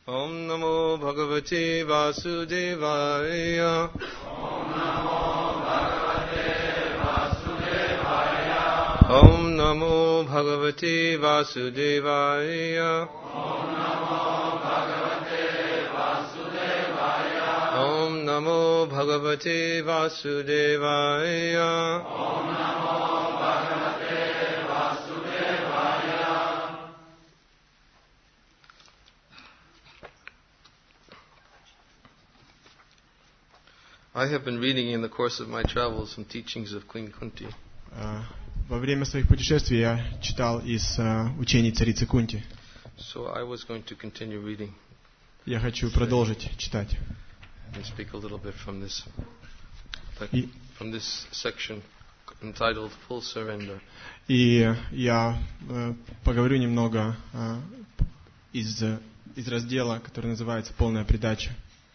Om Namo Bhagavate Vasudevaya. Om Namo Bhagavate Vasudevaya. Om Namo Bhagavate Vasudevaya. I have been reading in the course of my travels some teachings of Queen Kunti. Во время своих путешествий я читал из учений царицы Кунти. So I was going to continue reading. Я хочу продолжить читать. And speak a little bit from this section entitled Full Surrender. И я поговорю немного из раздела, который называется «Полная предача».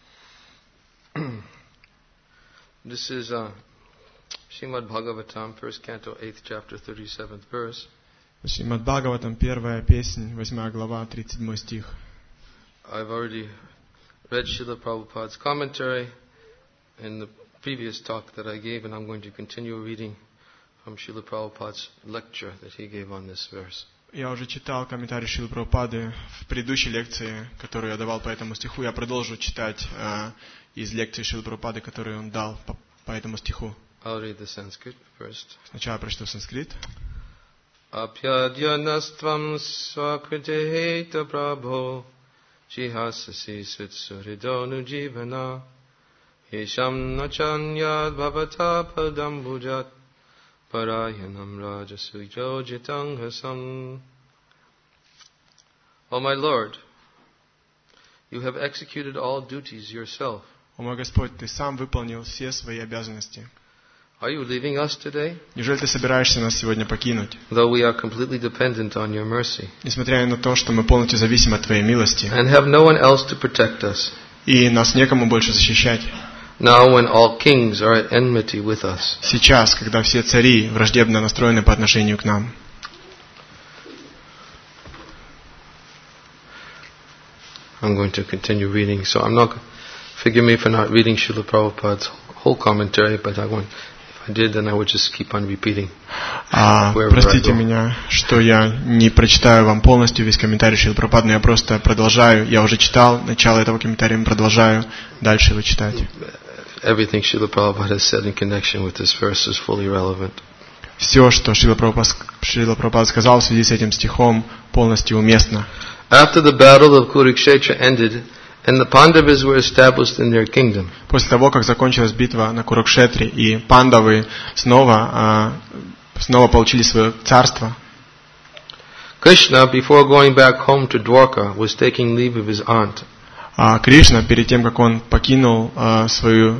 This is Srimad Bhagavatam, 1st canto, 8th chapter, 37th verse. Srimad Bhagavatam, 1-я песнь, 8 глава, 37 стих. I've already read Srila Prabhupada's commentary in the previous talk that I gave, and I'm going to continue reading from Srila Prabhupada's lecture that he gave on this verse. Я уже читал комментарий Шрилы Прабхупады в предыдущей лекции, которую я давал по этому стиху. Я продолжу читать из лекции Шрилы Прабхупады, которую он дал по этому стиху. I'll read the Sanskrit first. Сначала прочту санскрит. Apyadyanastvam swakriteheta prabho jihasasi svitsuridonu jivana yesham nachanyad bhavata padambujat parayanam rajasujo jitanghasam. O my Lord, you have executed all duties yourself. О мой Господь, Ты сам выполнил все свои обязанности. Are you leaving us today? Неужели Ты собираешься нас сегодня покинуть? Though we are completely dependent on your mercy. Несмотря на то, что мы полностью зависим от Твоей милости. And have no one else to protect us. И нас некому больше защищать. Now when all kings are at enmity with us. Сейчас, когда все цари враждебно настроены по отношению к нам. I'm going to continue reading, so I'm not. Forgive me for not reading Srila Prabhupada's whole commentary, but if I did, then I would just keep on repeating. Простите меня, что я не прочитаю вам полностью весь комментарий Шрилы Прабхупады, но я просто продолжаю. Я уже читал начало этого комментария, продолжаю дальше его читать. Everything Srila Prabhupada has said in connection with this verse is fully relevant. Все, что Шрила Прабхупада сказал в связи с этим стихом, полностью уместно. After the battle of Kurukshetra ended, and the Pandavas were established in their kingdom. После того, как закончилась битва на Курукшетре, и пандавы снова получили свое царство, Krishna, before going back home to Dwarka, was taking leave of his aunt. Кришна, перед тем, как он покинул свою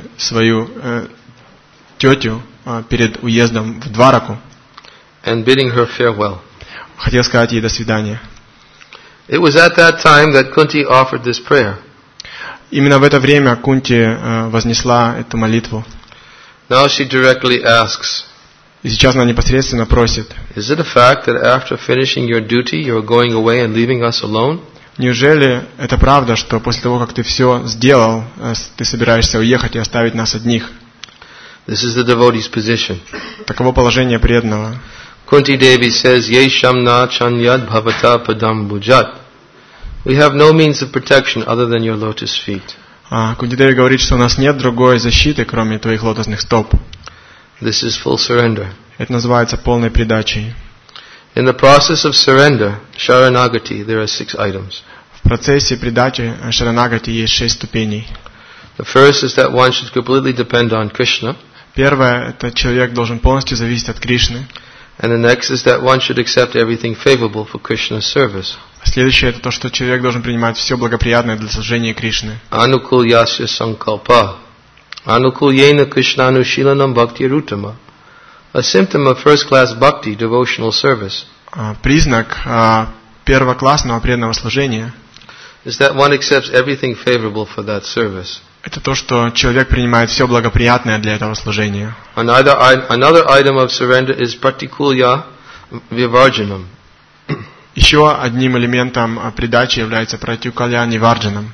тетю перед уездом в Двараку, and bidding her farewell, хотел сказать ей до свидания. It was at that time that Kunti offered this prayer. Именно в это время Кунти вознесла эту молитву. Now she directly asks, и сейчас она непосредственно просит, Is it a fact that after finishing your duty, you are going away and leaving us alone? Неужели это правда, что после того, как ты все сделал, ты собираешься уехать и оставить нас одних? This is the devotee's position. Таково положение преданного. Kunti Devi says, Yeshamna chanyad bhavata padam bhujat. We have no means of protection other than your lotus feet. Кунти Деви говорит, что у нас нет другой защиты, кроме твоих лотосных стоп. This is full surrender. Это называется полной предачей. In the process of surrender, Sharanagati, there are 6 items. В процессе предачи Шаранагати есть 6 ступеней. The first is that one should completely depend on Krishna. Первое, это человек должен полностью зависеть от Кришны. And the next is that one should accept everything favorable for Krishna's service. Следующее, это то, что человек должен принимать все благоприятное для служения Кришны. Anukul yasya sankalpa. Anukul yena krishnanushilanam bhakti rutama. A symptom of first-class bhakti, devotional service. Признак первоклассного преданного служения is that one accepts everything favorable for that service. Это то, что человек принимает все благоприятное для этого служения. Another item of surrender is pratikulya vivarjanam. Еще одним элементом предачи является пратюкальяни варджанам.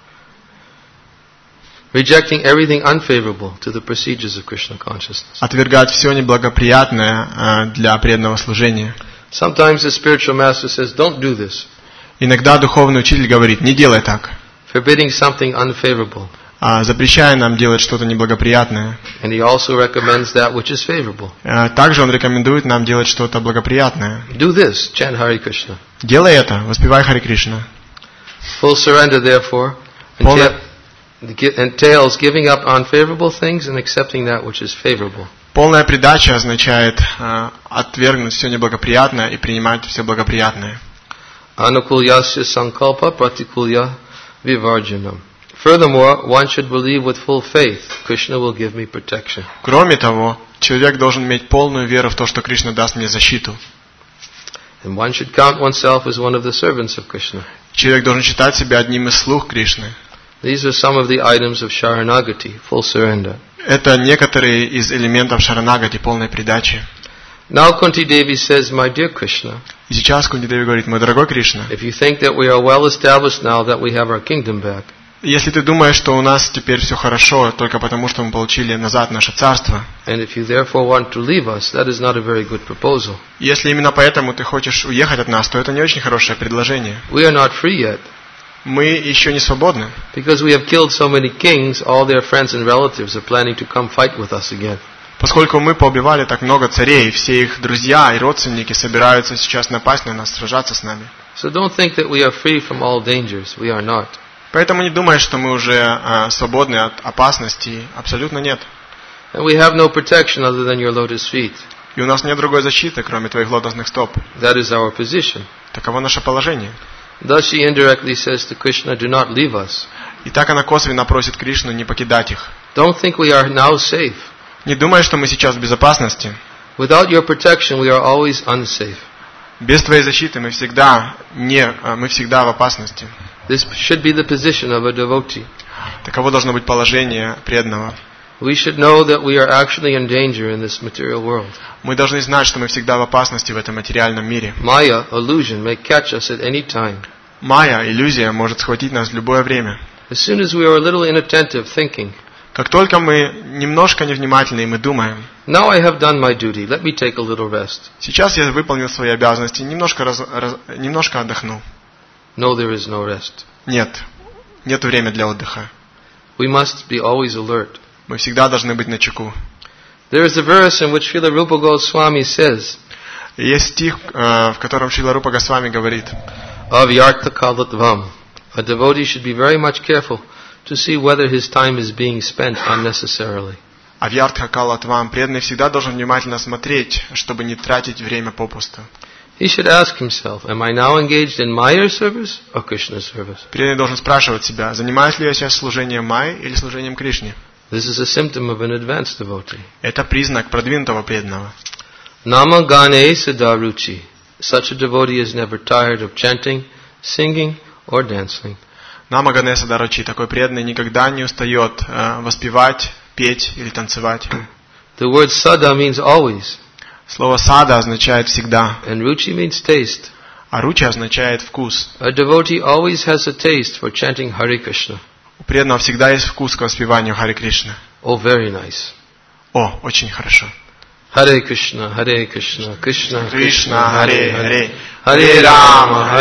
Rejecting everything unfavorable to the procedures of Krishna consciousness. Отвергать все неблагоприятное для преданного служения. Sometimes the spiritual master says, don't do this. Иногда духовный учитель говорит, не делай так. Forbidding something unfavorable. Запрещая нам делать что-то неблагоприятное. And he also recommends that which is favorable. Также он рекомендует нам делать что-то благоприятное. Do this, chant Hare Krishna. Делай это, воспевай Харе Кришна. Full surrender, therefore, entails giving up unfavorable things and accepting that which is favorable. Полная предача означает отвергнуть все неблагоприятное и принимать все благоприятное. Anukulyasya sankalpa pratikulya vivarjanam. Furthermore, one should believe with full faith, Krishna will give me protection. Кроме того, человек должен иметь полную веру в то, что Кришна даст мне защиту. And one should count oneself as one of the servants of Krishna. Человек должен считать себя одним из слуг Кришны. These are some of the items of Sharanagati, full surrender. Это некоторые из элементов Шаранагати, полной предачи. Now Kunti Devi says, my dear Krishna, И сейчас Кунти Деви говорит, мой дорогой Кришна, if you think that we are well established now that we have our kingdom back, если ты думаешь, что у нас теперь все хорошо, только потому, что мы получили назад наше царство, and if you therefore want to leave us, that is not a very good proposal. Если именно поэтому ты хочешь уехать от нас, то это не очень хорошее предложение. We are not free yet. Мы еще не свободны. Because we have killed so many kings, all their friends and relatives are planning to come fight with us again. Поскольку мы поубивали так много царей, все их друзья и родственники собираются сейчас напасть на нас, сражаться с нами. So don't think that we are free from all dangers. We are not. Поэтому не думай, что мы уже свободны от опасностей. Абсолютно нет. And we have no protection other than your lotus feet. И у нас нет другой защиты, кроме твоих лотосных стоп. That is our position. Таково наше положение. Thus she indirectly says to Krishna, do not leave us. И так она косвенно просит Кришну не покидать их. Don't think we are now safe. Не думай, что мы сейчас в безопасности. Without your protection, we are always unsafe. Без твоей защиты мы всегда в опасности. This should be the position of a devotee. Таково должно быть положение преданного. We should know that we are actually in danger in this material world. Мы должны знать, что мы всегда в опасности в этом материальном мире. Maya, illusion, may catch us at any time. Майя, иллюзия, может схватить нас в любое время. As soon as we are a little inattentive, thinking, как только мы немножко невнимательны, и мы думаем, now I have done my duty, let me take a little rest. Сейчас я выполнил свои обязанности, немножко отдохну. No, there is no rest. Нет времени для отдыха. We must be always alert. Мы всегда должны быть начеку. There is a verse in which Srila Rupa Goswami says, есть стих, в котором Шрила Рупа Госвами говорит, Avyartha kalatvam. A devotee should be very much careful to see whether his time is being spent unnecessarily. Авьяртха калатвам. Преданный всегда должен внимательно смотреть, чтобы не тратить время попусту. He should ask himself, am I now engaged in Maya service or Krishna service? Преданный должен спрашивать себя, занимаюсь ли я сейчас служением Майи или служением Кришне? This is a symptom of an advanced devotee. Это признак продвинутого преданного. Nama gane siddharuchi. Such a devotee is never tired of chanting, singing, or dancing. Нама Ганеса Дарачи, такой преданный никогда не устает воспевать, петь или танцевать. The word sada means always. Слово сада означает всегда. And ruchi means taste. А ручи означает вкус. A devotee always has a taste for chanting Hare Krishna. У преданного всегда есть вкус к воспеванию Харе Кришны. Oh, very nice. О, очень хорошо. Hare Krishna, Krishna, Кришна, Харе, Харе. Харе Рама,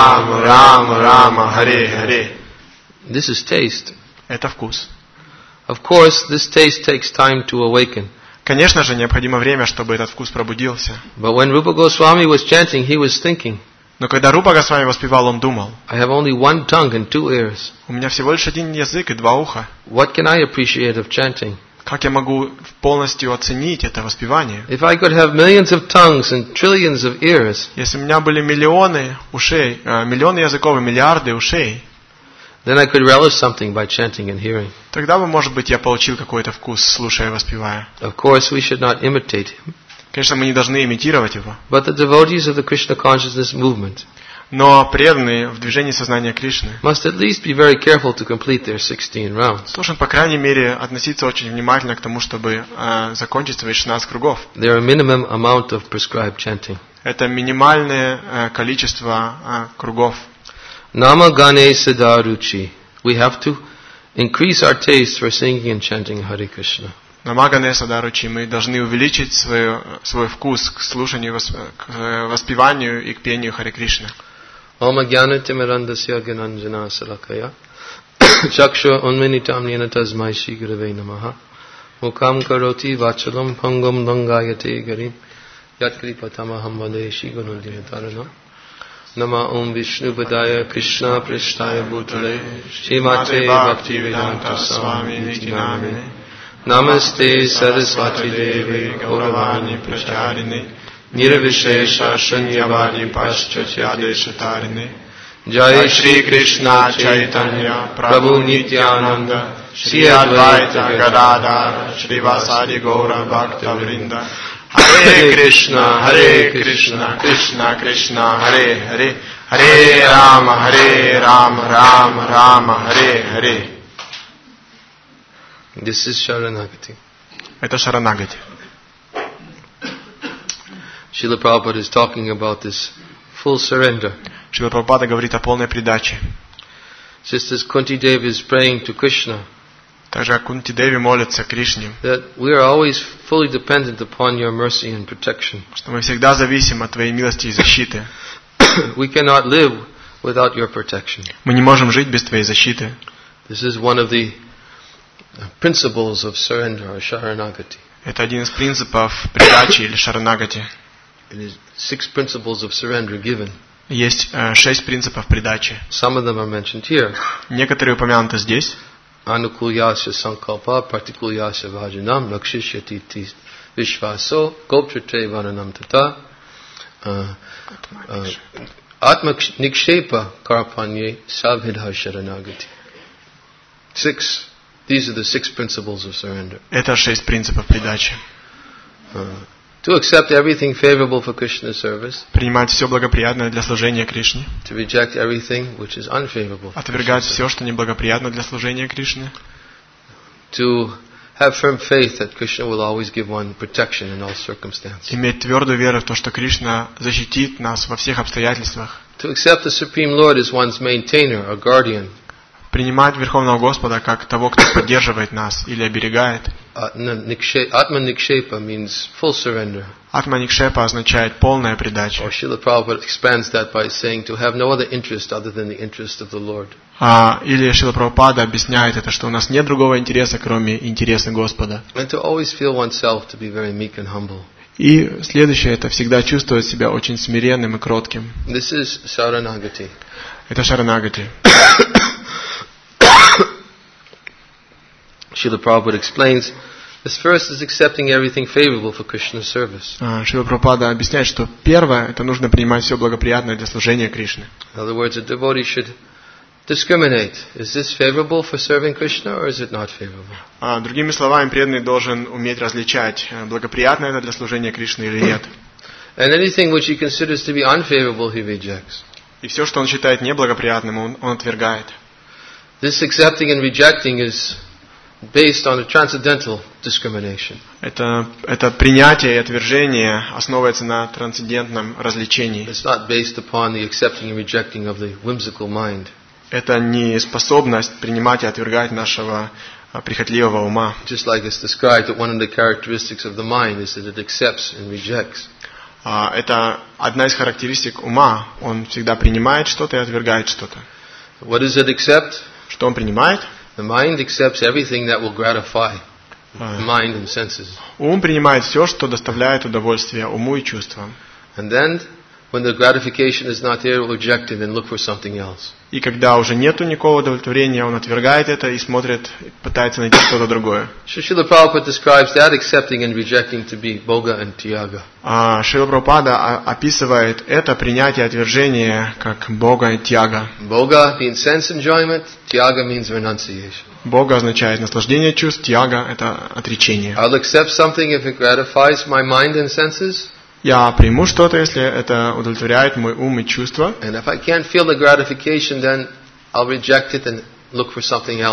Рама, Рама, Харе, Харе. This is taste. Это вкус. Of course, this taste takes time to awaken. Конечно же, необходимо время, чтобы этот вкус пробудился. But when Rupa Goswami was chanting, he was thinking, но когда Рупа Госвами воспевал, он думал, I have only one tongue and two ears. У меня всего лишь один язык и два уха. What can I appreciate of chanting? Как я могу полностью оценить это воспевание? If I could have millions of tongues and trillions of ears, если у меня были миллионы ушей, миллионы языков и миллиарды ушей, then I could relish something by chanting and hearing. Тогда бы, может быть, я получил какой-то вкус, слушая и воспевая. Of course, we should not imitate him. Конечно, мы не должны имитировать его. But the devotees of the Krishna consciousness movement но преданные в движении сознания Кришны must at least be very careful to complete their 16 rounds. Должен, по крайней мере, относиться очень внимательно к тому, чтобы закончить свои 16 кругов. There are a minimum amount of prescribed chanting. Это минимальное количество кругов. Namagane Siddharuchi. We have to increase our taste for singing and chanting Hare Krishna. Намагане Садаручи, мы должны увеличить свой вкус к слушанию, к воспеванию и к пению Харе Кришны. Om Ajnana Timirandasya Gyananjana Salakaya Chakshura Unminitam Yena Tasmai Shri Gurave Namaha Mukam Karoti Vachalam Pangam Dangayate Garim Yatkripatamaham Vande Shri Gunundinatarana Nama Om Vishnu Padaya Krishna Prishtaya Bhutale Srimate Bhaktivedanta Swami Nityanamine Namaste Saraswati Devi Gauravani Pracharini Nirvishesha Shanyavadi Paschatyadesh Jai Shri Krishna Chaitanya Prabhu Nityananda Shri Advaita Gadadhara Shri Vasadi Gaura Bhakta Vrinda Hare Krishna Krishna Krishna Hare Hare Hare Rama Rama Rama Hare Hare. This is Sharanagati. Это Шаранагати. Srila Prabhupada is talking about this full surrender. Шрила Прабхупада говорит о полной предаче. Just as Kunti Devi is praying to Krishna, также Кунти Деви молится Кришне, that we are always fully dependent upon your mercy and protection. Что мы всегда зависим от твоей милости и защиты. We cannot live without your protection. Мы не можем жить без твоей защиты. This is one of the principles of surrender or Sharanagati. Это один из принципов предачи или Шаранагати. It is 6 principles of surrender given. Есть 6 принципов предачи. Some of them are mentioned here. Некоторые упомянуты здесь. Anukulyasya sankalpa partikulyasya vajanam lakshishyati vishvaso goptrate vananam tata atma nikshepa karpanye sabhidha sharanagati. 6. These are the 6 principles of surrender. Это 6 принципов предачи. To accept everything favorable for Krishna's service. Принимать все благоприятное для служения Кришне. To reject everything which is unfavorable. Отвергать все, что неблагоприятно для служения Кришне. To have firm faith that Krishna will always give one protection in all circumstances. Иметь твердую веру в то, что Кришна защитит нас во всех обстоятельствах. To accept the Supreme Lord as one's maintainer or guardian. Принимать Верховного Господа как того, кто поддерживает нас или оберегает. Atma Nikshepa means full surrender. Атма Никшепа означает полная предача. Or Srila Prabhupada expands that by saying to have no other interest other than the interest of the Lord. Или Шрила Прабхупада объясняет это, что у нас нет другого интереса, кроме интереса Господа. And to always feel oneself to be very meek and humble. И следующее, это всегда чувствовать себя очень смиренным и кротким. This is Sharanagati. Это Шаранагати. Srila Prabhupada explains, this first is accepting everything favorable for Krishna's service. Шрила Прабхупада объясняет, что первое, это нужно принимать все благоприятное для служения Кришны. In other words, a devotee should discriminate. Is this favorable for serving Krishna or is it not favorable? Другими словами, преданный должен уметь различать, благоприятно это для служения Кришны или нет. And anything which he considers to be unfavorable, he rejects. И все, что он считает неблагоприятным, он отвергает. This accepting and rejecting is based on a transcendental discrimination. Это принятие и отвержение основывается на трансцендентном различении. It's not based upon the accepting and rejecting of the whimsical mind. Это не способность принимать и отвергать нашего прихотливого ума. Just like it's described that one of the characteristics of the mind is that it accepts and rejects. Это одна из характеристик ума. Он всегда принимает что-то и отвергает что-то. What does it accept? Что он принимает? The mind accepts everything that will gratify the mind and senses. Ум принимает все, что доставляет удовольствие уму и чувствам. And then, when the gratification is not there, it will reject it and look for something else. И когда уже нету никакого удовлетворения, он отвергает это и смотрит, пытается найти что-то другое. Srila Prabhupada describes that accepting and rejecting to be boga and tyaga. Шрила Прабхупада описывает это принятие и отвержение как бога и тяга. Boga means sense enjoyment, tyaga means renunciation. Бога означает наслаждение чувств, тяга это отречение. I'll accept something if it gratifies my mind and senses. Я приму что-то, если это удовлетворяет мой ум и чувства. And if I can't feel the gratification, then I'll reject it and look for something else.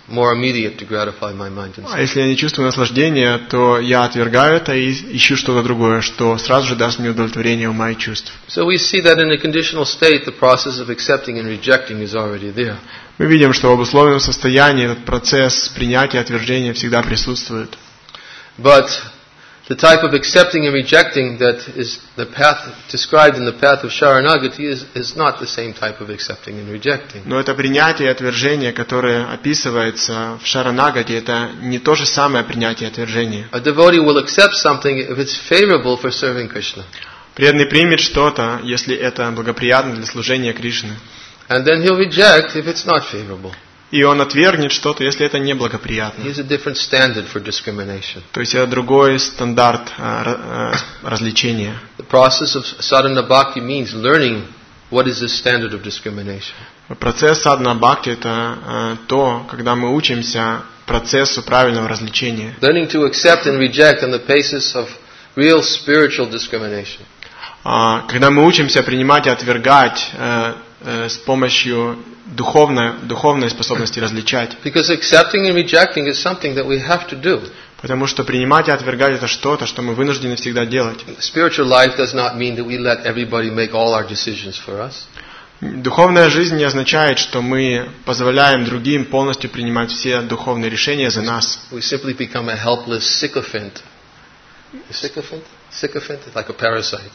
more immediate to gratify my mind and А если я не чувствую наслаждения, то я отвергаю это и ищу что-то другое, что сразу же даст мне удовлетворение ума и чувств. So we see that in a conditional state, the process of accepting and rejecting is already there. Мы видим, что в обусловленном состоянии этот процесс принятия и отвержения всегда присутствует. But the type of accepting and rejecting that is the path described in the path of Sharanagati is not the same type of accepting and rejecting. Но это принятие и отвержение, которое описывается в Шаранагати, это не то же самое принятие и отвержение. A devotee will accept something if it's favorable for serving Krishna. Преданный примет что-то, если это благоприятно для служения Кришны. And then he'll reject if it's not favorable. И он отвергнет что-то, если это неблагоприятно. He has a different standard for discrimination. То есть это другой стандарт развлечения. The process of sadhana bhakti means learning what is the standard of discrimination. Процесс садхана бхакти – это то, когда мы учимся процессу правильного развлечения. Learning to accept and reject on the basis of real spiritual discrimination. Когда мы учимся принимать и отвергать с помощью духовной способности различать. Because accepting and rejecting is something that we have to do. Потому что принимать и отвергать это что-то, что мы вынуждены всегда делать. Spiritual life does not mean that we let everybody make all our decisions for us. Dуховная жизнь не означает, что мы позволяем другим полностью принимать все духовные решения за нас. We simply become a helpless sycophant. Sycophant, like a parasite.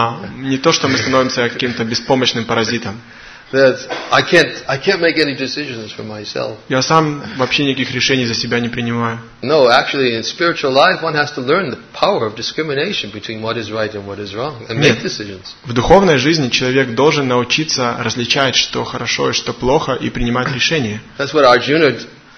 Не то, что мы становимся каким-то беспомощным паразитом. That I can't make any decisions for myself. Я сам вообще никаких решений за себя не принимаю. No, actually, in spiritual life, one has to learn the power of discrimination between what is right and what is wrong, and make decisions. В духовной жизни человек должен научиться различать, что хорошо и что плохо, и принимать решения. That's what Arjuna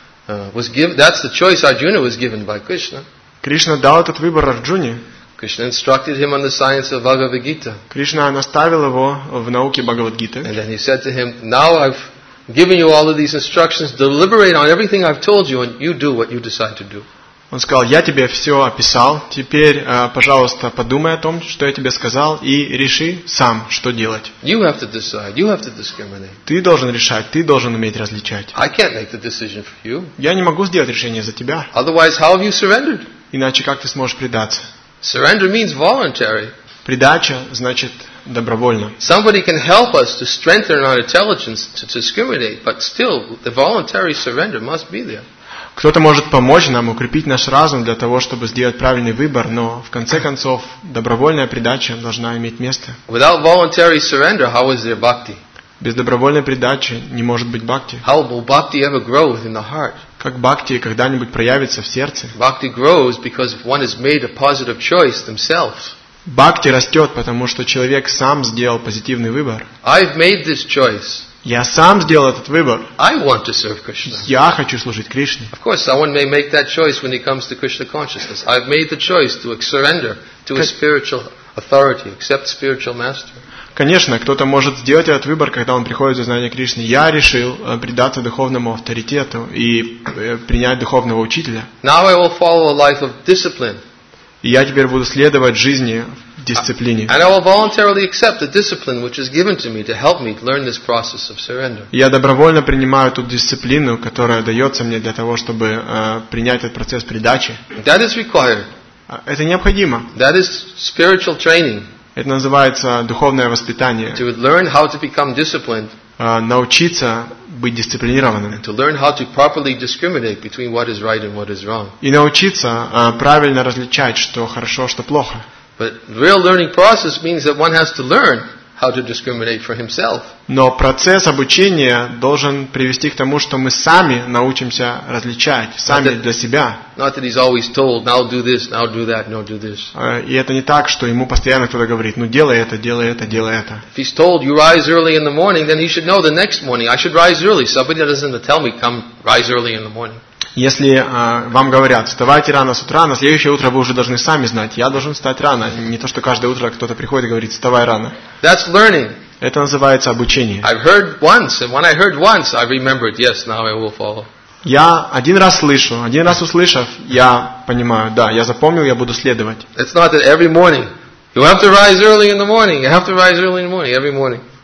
was given. That's the choice Arjuna was given by Krishna. Кришна дал этот выбор Арджуне. Krishna instructed him on the science of Bhagavad Gita. Кришна наставил его в науке Бхагавад-гиты. And then he said to him, "Now I've given you all of these instructions. Deliberate on everything I've told you, and you do what you decide to do." Он сказал: я тебе все описал, теперь, пожалуйста, подумай о том, что я тебе сказал, и реши сам, что делать. You have to decide. You have to discriminate. Ты должен решать, ты должен уметь различать. I can't make the decision for you. Я не могу сделать решение за тебя. Otherwise, how have you surrendered? Иначе как ты сможешь предаться? Surrender means voluntary. Предача значит добровольно. Somebody can help us to strengthen our intelligence to discriminate, but still the voluntary surrender must be there. Кто-то может помочь нам укрепить наш разум для того, чтобы сделать правильный выбор, но в конце концов добровольная предача должна иметь место. Without voluntary surrender, how is there bhakti? Без добровольной предачи не может быть бхакти. How will bhakti ever grow within the heart? Как бхакти когда-нибудь проявится в сердце? Bhakti grows because one has made a positive choice themselves. Бхакти растет, потому что человек сам сделал позитивный выбор. I've made this choice. Я сам сделал этот выбор. I want to serve Krishna. Я хочу служить Кришне. Of course, someone may make that choice when he comes to Krishna consciousness. I've made the choice to surrender to a spiritual authority, accept spiritual master. Конечно, кто-то может сделать этот выбор, когда он приходит в сознание Кришны. Я решил предаться духовному авторитету и принять духовного учителя. Now I will follow a life of discipline. И я теперь буду следовать жизни в дисциплине. And I will voluntarily accept the discipline which is given to me to help me learn this process of surrender. Я добровольно принимаю ту дисциплину, которая дается мне для того, чтобы принять этот процесс предачи. That is required. Это необходимо. That is spiritual training. Это называется духовное воспитание. To learn how to become disciplined. Научиться быть дисциплинированным. To learn how to properly discriminate between what is right and what is wrong. И научиться правильно различать, что хорошо, что плохо. But real learning process means that one has to learn how to discriminate for himself. Но процесс обучения должен привести к тому, что мы сами научимся различать, сами для себя. Not that he's always told, now do this, now do that, no do this. И это не так, что ему постоянно кто-то говорит, ну делай это, делай это, делай это. If he's told you rise early in the morning, then he should know the next morning I should rise early. Somebody doesn't tell me come rise early in the morning. Если вам говорят, вставайте рано с утра, на следующее утро вы уже должны сами знать, я должен встать рано. Не то, что каждое утро кто-то приходит и говорит, вставай рано. That's learning. Это называется обучение. I've heard once, and when I heard once, I remembered, yes, now I will follow. Я один раз слышу, один раз услышав, я понимаю, да, я запомнил, я буду следовать. It's not that every morning, you have to rise early in the morning, you have to rise early in the morning, every morning.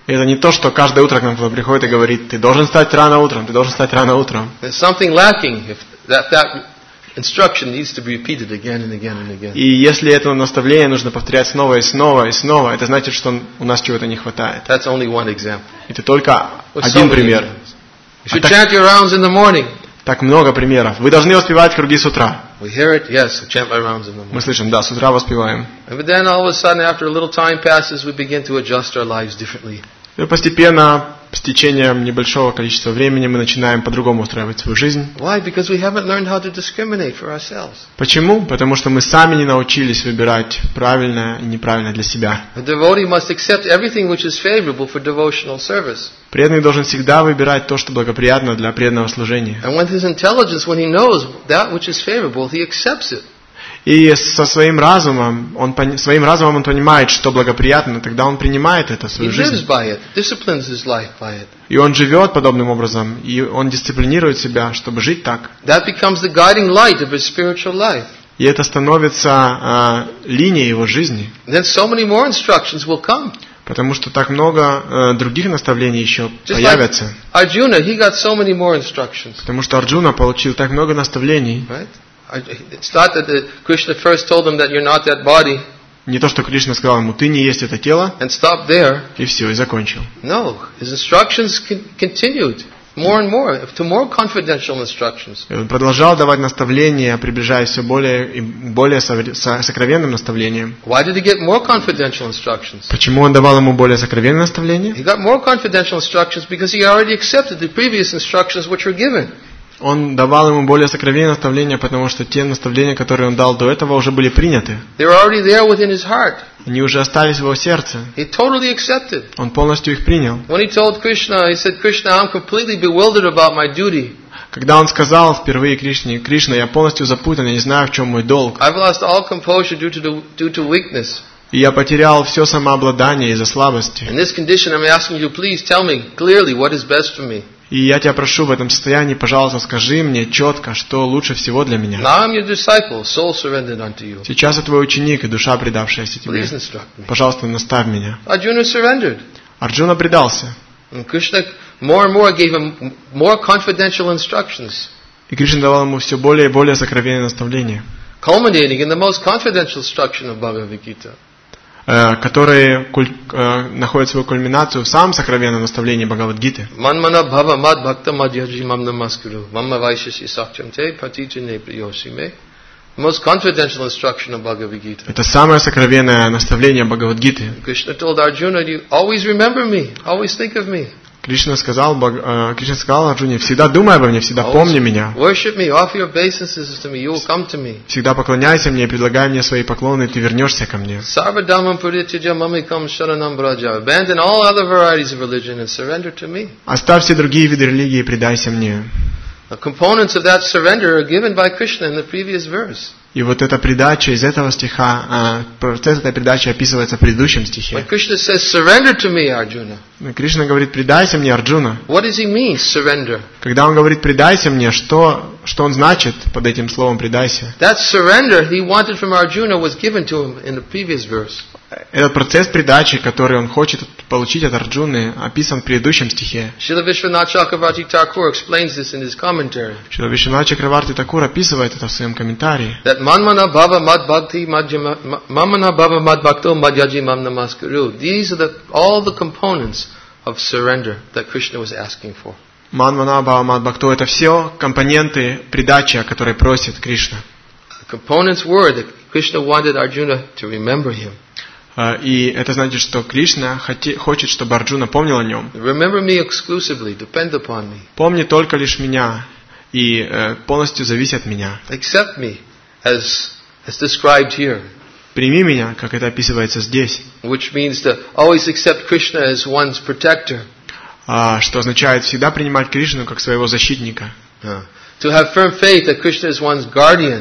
И это не то, что каждое утро к нам кто-то приходит и говорит, ты должен встать рано утром, ты должен встать рано утром. There's something lacking if that instruction needs to be repeated again and again and again. И если это наставление нужно повторять снова и снова и снова, это значит, что у нас чего-то не хватает. That's only one example. Это только With один so many пример. examples. You should chant your rounds in the morning. Так много примеров. Вы должны воспевать круги с утра. We hear it, yes, we chant my rounds in the Мы morning. слышим, да, с утра воспеваем. But then all of a sudden, after a little time passes, we begin to adjust our lives differently. И постепенно, с течением небольшого количества времени, мы начинаем по-другому устраивать свою жизнь. Why? Because we haven't learned how to discriminate for ourselves. Почему? Потому что мы сами не научились выбирать правильное и неправильное для себя. A devotee must accept everything which is favorable for devotional service. Преданный должен всегда выбирать то, что благоприятно для преданного служения. And with his intelligence, when he knows that which is favorable, he accepts it. И со своим разумом он понимает, что благоприятно, тогда он принимает это в He свою lives жизнь. by it, disciplines his life by it. И он живет подобным образом, и он дисциплинирует себя, чтобы жить так. That becomes the guiding light of his spiritual life. И это становится линией его жизни. Then so many more instructions will come. Потому что так много других наставлений еще Just появятся. like Arjuna, he got so many more instructions. Потому что Арджуна получил так много наставлений. Right? It's not that Krishna first told him that you're not that body Не то, что Кришна сказал ему, ты не есть это тело, and stopped there. и все, и закончил. No, his instructions continued more and more to more confidential instructions. И он продолжал давать наставления, приближаясь все более и более сокровенным наставлениям. Why did he get more confidential instructions? Почему он давал ему более сокровенные наставления? He got more confidential instructions because he already accepted the previous instructions which were given. Он давал ему более сокровенные наставления, потому что те наставления, которые он дал до этого, уже были приняты. They were already there within his heart. Они уже остались в его сердце. He totally accepted. Он полностью их принял. When he told Krishna, he said, Krishna, I'm completely bewildered about my duty. Когда он сказал впервые Кришне, Кришна, я полностью запутан, я не знаю, в чем мой долг. I've lost all composure due to weakness. И я потерял все самообладание из-за слабости. In this condition, I'm asking you, please tell me clearly what is best for me. И я тебя прошу в этом состоянии, пожалуйста, скажи мне четко, что лучше всего для меня. Now I'm your disciple, soul surrendered unto you. Сейчас я твой ученик и душа, предавшаяся тебе. Please instruct me. Пожалуйста, наставь меня. Arjuna surrendered. Арджуна предался. And Krishna more and more gave him more confidential instructions, И Кришна давал ему все более и более сокровенные наставления, culminating in the most confidential instruction of Bhagavad Gita. которые находят свою кульминацию в самом сокровенном наставлении Бхагавад-гиты. Manmana bhava mad bhakta madhyaji mam namaskuru mamma vaishasi sakyam te patijane priyosime. The most confidential instruction of Bhagavad Gita. Это самое сокровенное наставление Бхагавад-гиты. Krishna told Arjuna, you always remember me, always think of me. Кришна сказал Арджуне, всегда думай обо мне, всегда помни меня. Worship me, offer your obeisances to me, you will come to me. Всегда поклоняйся мне и предлагай мне свои поклоны, и ты вернешься ко мне. Sarvadhamam parityaja mamikam sharanam braja. Abandon all other varieties of religion and surrender to me. Оставь все другие виды религии и предайся мне. The components of that surrender are given by Krishna in the previous verse. И вот эта предача из этого стиха, процесс этой предачи описывается в предыдущем When стихе. Krishna says, surrender to me, Arjuna, Кришна говорит, предайся мне, Арджуна. what does he mean, surrender? Когда он говорит, предайся мне, что он значит под этим словом предайся? That surrender he wanted from Arjuna was given to him in the previous verse. Этот процесс предачи, который он хочет получить от Арджуны, описан в предыдущем стихе. Srila Vishwanath Chakravarti Thakur explains this in his commentary. Шрила Вишванат Чакраварти Такур описывает это в своем комментарии. That manmana bhava mad bhakti mamana bhava mad bhakto madhyaji mam namaskuru. These are all the components of surrender that Krishna was asking for. Манмана Бхава Бхакто — это все компоненты предачи, о которой просит Кришна. The components were that Krishna wanted Arjuna to remember him. И это значит, что Кришна хочет, чтобы Арджуна помнил о нем. Remember me exclusively, depend upon me. Помни только лишь меня и полностью зависи от меня. Accept me as described here. Прими меня, как это описывается здесь. Which means to always accept Krishna as one's protector. Что означает всегда принимать Кришну как своего защитника. To have firm faith that Krishna is one's guardian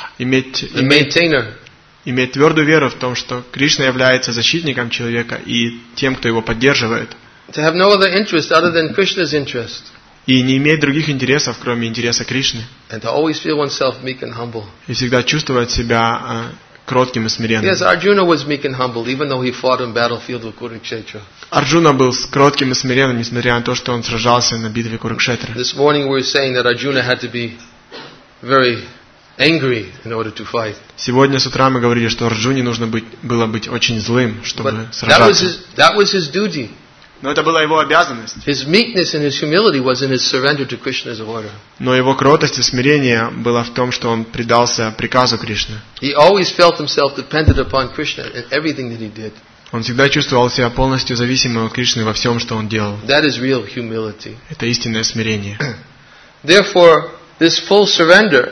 and maintainer. Иметь твердую веру в том, что Кришна является защитником человека и тем, кто его поддерживает. To have no other interest other than Krishna's interest. И не иметь других интересов, кроме интереса Кришны. And to always feel oneself meek and humble. И всегда чувствовать себя кротким и смиренным. Yes, Arjuna was meek and humble, even though he fought on battlefield of Kurukshetra. Арджуна был кротким и смиренным, несмотря на то, что он сражался на битве Курукшетры. This morning we were saying that Arjuna had to be very angry in order to fight. Сегодня с утра мы говорили, что Арджуне нужно было быть очень злым, чтобы But сражаться. that was his duty. Но это была его обязанность. His meekness and his humility was in his surrender to Krishna's order. Но его кротость и смирение было в том, что он предался приказу Кришны. He always felt himself dependent upon Krishna in everything that he did. Он всегда чувствовал себя полностью зависимым от Кришны во всем, что он делал. That is real humility. Это истинное смирение. Therefore, this full surrender,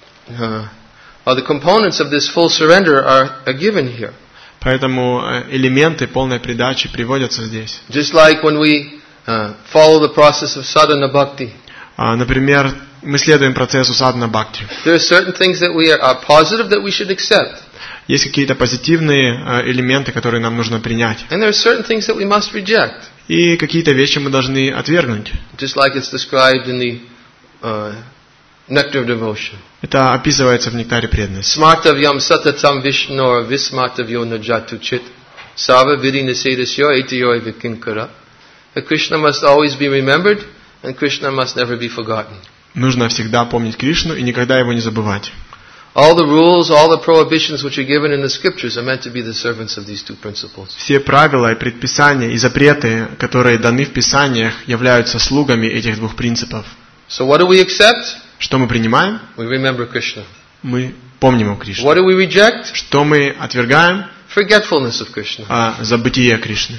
or the components of this full surrender are given here. Поэтому элементы полной предачи приводятся здесь. Just like when we follow the process of sadhana bhakti. Например, мы следуем процессу садхана бхакти. There are certain things that we are positive that we should accept. Есть какие-то позитивные элементы, которые нам нужно принять. And there are certain things that we must reject. И какие-то вещи мы должны отвергнуть. Just like it's described in the Nectar of Devotion. Это описывается в нектаре преданности. Smartavyam satatam vishnor vismartavyo najatu chit sava vidinasedasyo etiyo vikinkara. Krishna must always be remembered and Krishna must never be forgotten. Нужно всегда помнить Кришну и никогда его не забывать. All the rules, all the prohibitions which are given in the scriptures are meant to be the servants of these two principles. Все правила и предписания и запреты, которые даны в Писаниях, являются слугами этих двух принципов. So what do we accept? Что мы принимаем? We remember Krishna. Мы помним о Кришне. What do we reject? Что мы отвергаем? Forgetfulness of Krishna. Забытие Кришны.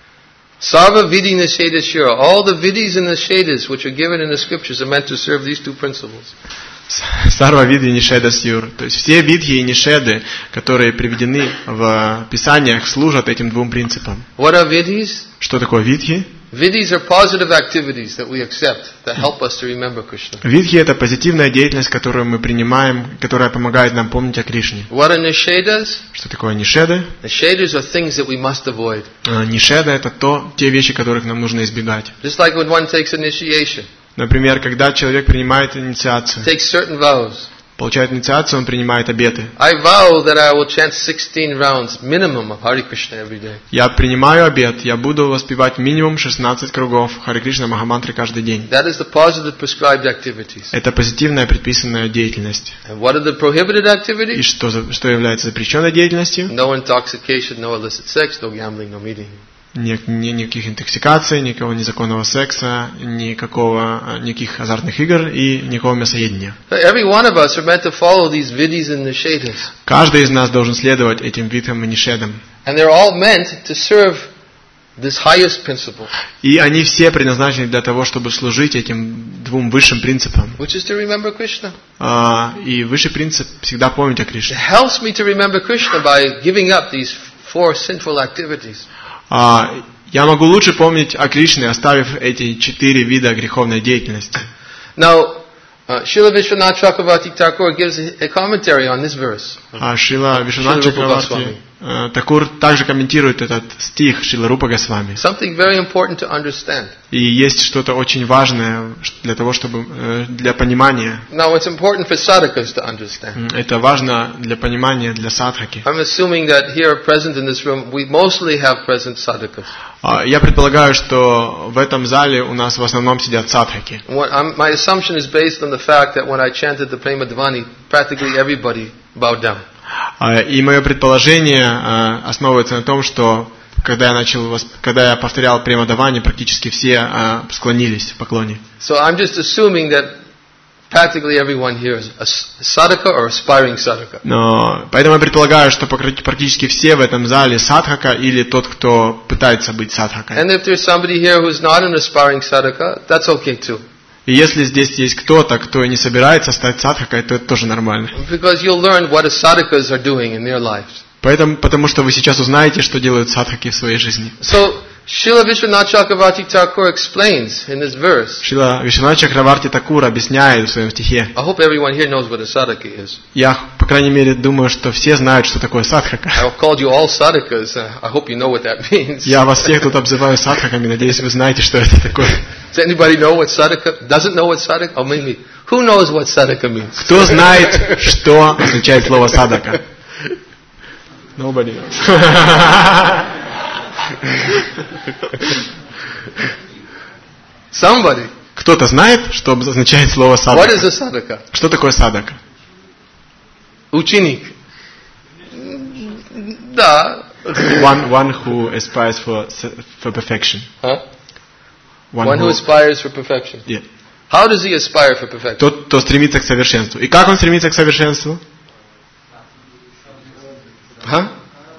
Sarva vidhi nishedasya. All the vidhis and nishedas which are given in the scriptures are meant to serve these two principles. Сарва видхи нишеда сьюр. То есть все видхи и нишеды, которые приведены в Писаниях, служат этим двум принципам. What are vidhis? Что такое видхи? Vidhis are positive activities that we accept that help us to remember Krishna. Видхи — это позитивная деятельность, которую мы принимаем, которая помогает нам помнить о Кришне. What are nishedas? Что такое нишеды? Nishedas are things that we must avoid. Нишеда — это те вещи, которых нам нужно избегать. Just like when one takes initiation. Например, когда человек принимает инициацию, Takes certain vows. получает инициацию, он принимает обеты. I vow that I will chant 16 rounds minimum of Hare Krishna every day. Я принимаю обет, я буду воспевать минимум 16 кругов Харе Кришна Махамантры каждый день. That is the positive prescribed activities. Это позитивная предписанная деятельность. And what are the prohibited И activities? что является запрещенной деятельностью? No intoxication, no illicit sex, no gambling, no meeting. Никаких интоксикаций, никакого незаконного секса, никаких азартных игр и никакого мясоедения. Every one of us are meant to follow these vidhis and nishedas. Каждый из нас должен следовать этим видхам и нишедам. And they're all meant to serve this highest principle. И они все предназначены для того, чтобы служить этим двум высшим принципам. Which is to remember Krishna. И высший принцип всегда помнить о Кришне. It helps me to remember Krishna by giving up these 4 sinful activities. Я могу лучше помнить о Кришне, оставив эти 4 вида греховной деятельности. Now, Srila Vishwanath Chakravarti Thakur gives a commentary on this verse. Шрила Вишванат Чакраварти Такур также комментирует этот стих Шрила Рупа Госвами. Something very important to understand. И есть что-то очень важное для того, чтобы для понимания. Now, it's important for sadhakas to understand. Это важно для понимания для садхаки. I'm assuming that here present in this room, we mostly have present sadhakas. Я предполагаю, что в этом зале у нас в основном сидят садхаки. My assumption is based on the fact that when I chanted the Prema Dhvani, practically everybody bowed down. И мое предположение основывается на том, что когда я повторял Према Давани, практически все склонились в поклоне. So I'm just assuming that practically everyone here is a sadhaka or aspiring sadhaka. Поэтому я предполагаю, что практически все в этом зале садхака или тот, кто пытается быть садхакой. And if there's somebody here who's not an aspiring sadhaka, that's okay too. И если здесь есть кто-то, кто не собирается стать садхакой, то это тоже нормально. Because you'll learn what sadhakas are doing in their lives. Потому что вы сейчас узнаете, что делают садхаки в своей жизни. So Srila Vishwanath Chakravarti Thakur explains in this verse. Шрила Вишванат Чакраварти Такур объясняет в своем стихе. I hope everyone here knows what a sadhaka is. Я, по крайней мере, думаю, что все знают, что такое садхака. I've called you all sadhakas. I hope you know what that means. Я вас всех тут обзываю садхаками, надеюсь, вы знаете, что это такое. Does anybody know what sadhaka? Doesn't know what sadhaka? Oh, maybe. Who knows what sadhaka means? Кто знает, что означает слово садака? Nobody knows. Somebody. Кто-то знает, что означает слово What садака? is a sadaka? Что такое садака? Ученик. Да. One who aspires for perfection. Huh? One who aspires for perfection. Yeah. How does he aspire for perfection? Тот, кто стремится к совершенству. И как он стремится к совершенству? Huh?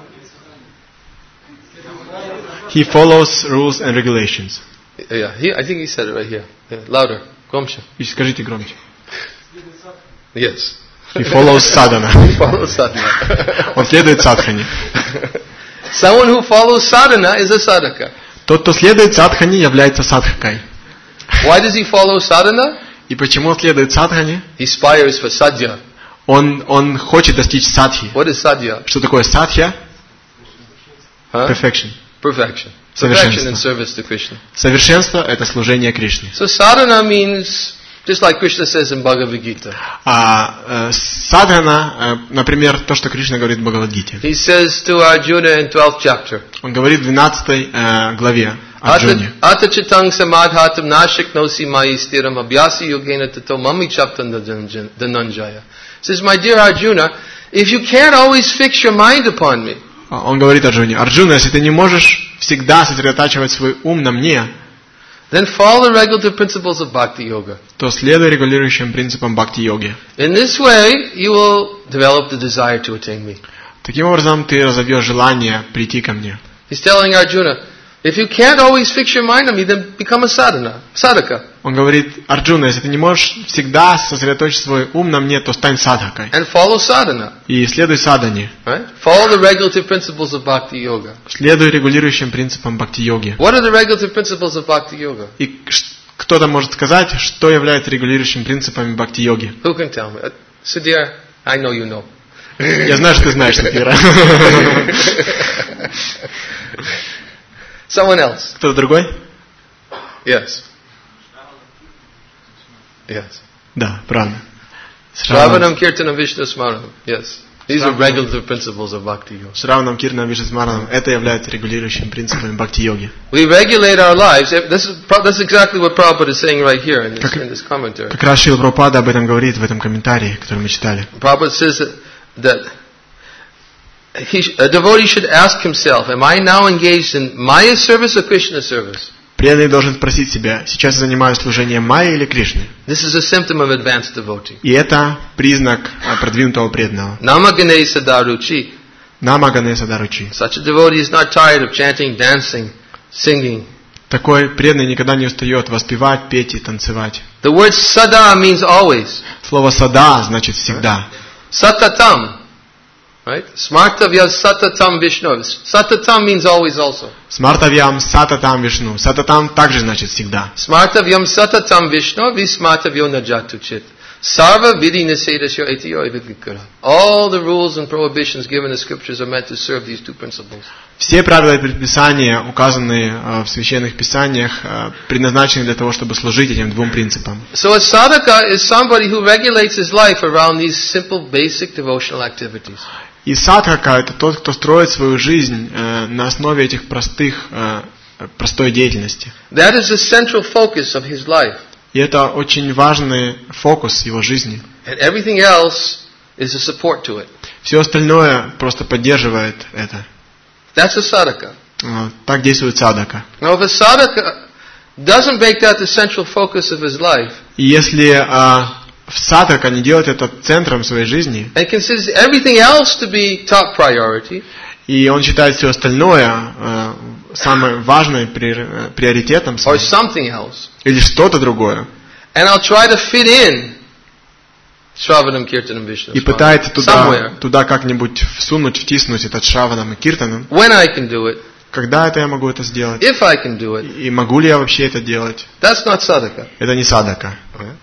He follows rules and regulations. Yeah, I think he said it right here. Yeah, louder. Gomsha. И скажите громче. Yes. He follows sadhana. He follows sadhana. Он следует садхане. Someone who follows sadhana is a sadhaka. Тот, кто следует садхане, является садхакой. Why does he follow sadhana? И почему он следует садхане? He aspires for sadhya. Он хочет достичь садхи. What is sadhya? Что такое садхья? Huh? Perfection. Perfection. Совершенство. Perfection in service to Krishna. Совершенство – это служение Кришне. So sadhana means, just like Krishna says in Bhagavad Gita. Садхана, например, то, что Кришна говорит в Бхагавад-гите. He says to Arjuna in 12th chapter. Он говорит в 12 главе Арджуне. Ata chitang samadhatam nashik nosi mai stiram abhyasi yogena tato mami chaptan dananjaya. Says, my dear Arjuna, if you can't always fix your mind upon me, Он говорит Арджуне: Арджуна, если ты не можешь всегда сосредотачивать свой ум на мне, then follow the regulative principles of bhakti yoga. то следуй регулирующим принципам бхакти-йоги. In this way, you will develop the desire to attain me. Таким образом, ты разовьешь желание прийти ко мне. He's telling Arjuna, if you can't always fix your mind on me, then become a sadhaka. Он говорит: Арджуна, если ты не можешь всегда сосредоточить свой ум на мне, то стань садхакой. And follow sadhana. И следуй садхане. Right? Follow the regulative principles of bhakti yoga. Следуй регулирующим принципам бхакти-йоги. What are the regulative principles of bhakti yoga? И кто-то может сказать, что является регулирующими принципами бхакти-йоги? Who can tell me? Sudhir, I know you know. Я знаю, что ты знаешь, Садхира. Someone else. Кто-то другой? Yes. Yes. Да, правильно. Shravanam Kirtanam Vishnu Smaranam. Yes. These are regulative principles of bhakti yoga. Шраванам, Киртанам, Вишну Смаранам – это является регулирующим принципами бхакти-йоги. We regulate our lives. That's exactly what Prabhupada is saying right here in this commentary. Как раз Шрила Прабхупада об этом говорит в этом комментарии, который мы читали. Prabhupada says that a devotee should ask himself, am I now engaged in Maya service or Krishna service? Преданный должен спросить себя: сейчас я занимаюсь служением Майи или Кришны? This is a symptom of advanced devotee. И это признак продвинутого преданного. Namagane sadaruchi. Намагане садаручи. Such a devotee is not tired of chanting, dancing, singing. Такой преданный никогда не устает воспевать, петь и танцевать. The word sada means always. Слово сада значит всегда. Satatam. Right? Smartavya satatam Vishnu. Satatam means always also. Смартавьям сататам вишну. Сататам также значит всегда. Smartavyam satatam Vishnu vismartavyo najatuchit. Sarva vidhi nisedasya etiyo evidvikara. All the rules and prohibitions given in the scriptures are meant to serve these two principles. Все правила и предписания, указанные в священных писаниях, предназначены для того, чтобы служить этим двум принципам. So a sadhaka is somebody who regulates his life around these simple, basic devotional activities. И садхака – это тот, кто строит свою жизнь на основе этих простой деятельности. That is the central focus of his life. И это очень важный фокус его жизни. And everything else is a support to it. Все остальное просто поддерживает это. That's a sadhaka. Так действует садхака. Now, if a sadhaka doesn't make that the central focus of his life, И если садхака не делает это центром своей жизни, and considers everything else to be top priority, и он считает все остальное самым важным приоритетом or something else, или что-то другое, and I'll try to fit in Shravanam Kirtanam Vishnu и пытается somewhere, туда как-нибудь втиснуть этот Шраванам и Киртанам, when I can do it, когда это я могу это сделать, if I can do it, и могу ли я вообще это делать, that's not sadhaka. это не садхака.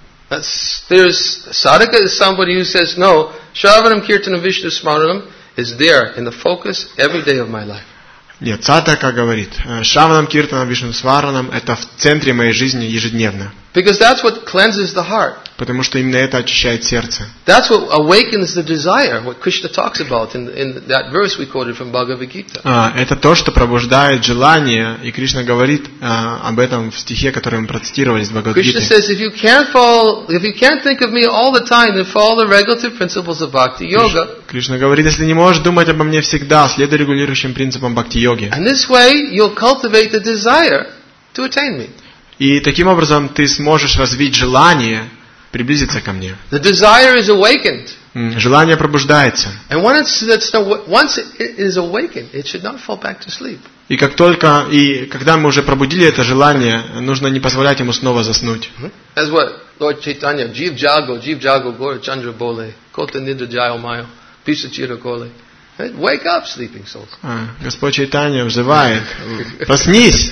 Sadhaka is somebody who says, no, Shravanam Kirtanam Vishnu Smaranam is there in the focus every day of my life. Нет, садхака говорит, Шраванам, Киртанам, Вишну Сваранам – это в центре моей жизни ежедневно. Because that's what cleanses the heart. Потому что именно это очищает сердце. That's what awakens the desire, what Krishna talks about in that verse we quoted from Bhagavad Gita. Это то, что пробуждает желание, и Кришна говорит об этом в стихе, который мы процитировали из Бхагавад-гиты. Krishna says, if you can't think of me all the time, then follow the regulative principles of Bhakti Yoga. Кришна говорит, если не можешь думать обо мне всегда, следуй регулирующим принципам бхакти-йоги. And this way, you'll cultivate the desire to attain me. И таким образом ты сможешь развить желание приблизиться ко мне. The desire is awakened. Желание пробуждается. And once it is awakened, it should not fall back to sleep. И когда мы уже пробудили это желание, нужно не позволять ему снова заснуть. That's what Lord Chaitanya, Jeev Jago, Gaura Chandra Bole, Kota Nidra Jayo Mayo, Pisa Chira Kole. Wake up, sleeping souls. Господь Чайтанья взывает: проснись,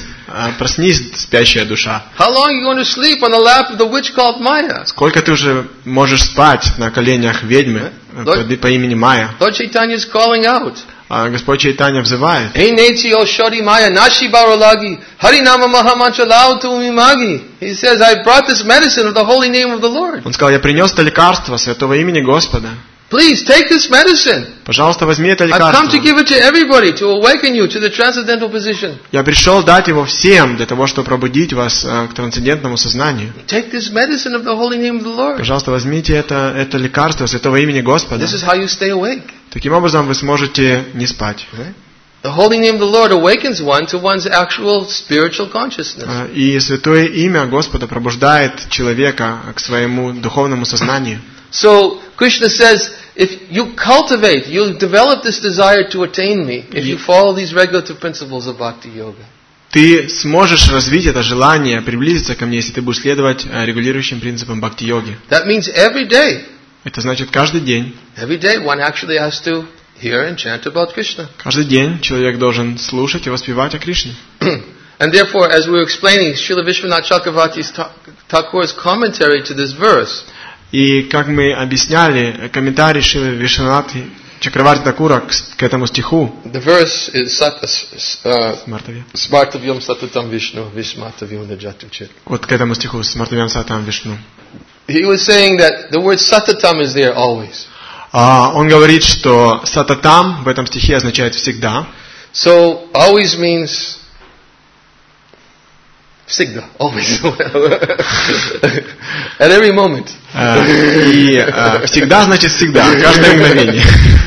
спящая душа. How long are you going to sleep on the lap of the witch called Maya? Сколько ты уже можешь спать на коленях ведьмы по имени Майя? Lord Chaitanya is calling out. Господь Чайтанья взывает: Hey Nechi O Shori Maya Nashi Baralagi Harinama Mahamantra Lao Tumimagi. He says, I brought this medicine of the holy name of the Lord. Он сказал: я принес это лекарство святого имени Господа. Please take this medicine. Пожалуйста, возьми это I've лекарство. come to give it to everybody to awaken you to the transcendental position. Я пришел дать его всем для того, чтобы пробудить вас к трансцендентному сознанию. Take this medicine of the holy name of the Lord. Пожалуйста, возьмите это лекарство святого имени Господа. This is how you stay awake. Таким образом вы сможете не спать. The holy name of the Lord awakens one to one's actual spiritual consciousness. И святое имя Господа пробуждает человека к своему духовному сознанию. So Krishna says, if you cultivate, you'll develop this desire to attain me if you follow these regulative principles of Bhakti Yoga. Ты сможешь развить это желание приблизиться ко мне, если ты будешь следовать регулирующим принципам бхакти-йоги. That means every day. Это значит каждый день. Every day one actually has to hear and chant about Krishna. Каждый день человек должен слушать и воспевать о Кришне. And therefore, as we were explaining Srila Vishwanath Chakravarti Thakur's commentary to this verse, и как мы объясняли комментарий Шрилы Вишванатхи Чакраварти Такура к этому стиху, the verse is Smartaviyam Satatam Vishnu Vishmataviyam Najatuchit. Вот к этому стиху Smartaviyam Satatam Vishnu. He was saying that the word Satatam is there always. Он говорит, что Сататам в этом стихе означает всегда. So always means всегда, always. At every moment. И всегда значит всегда, каждое мгновение.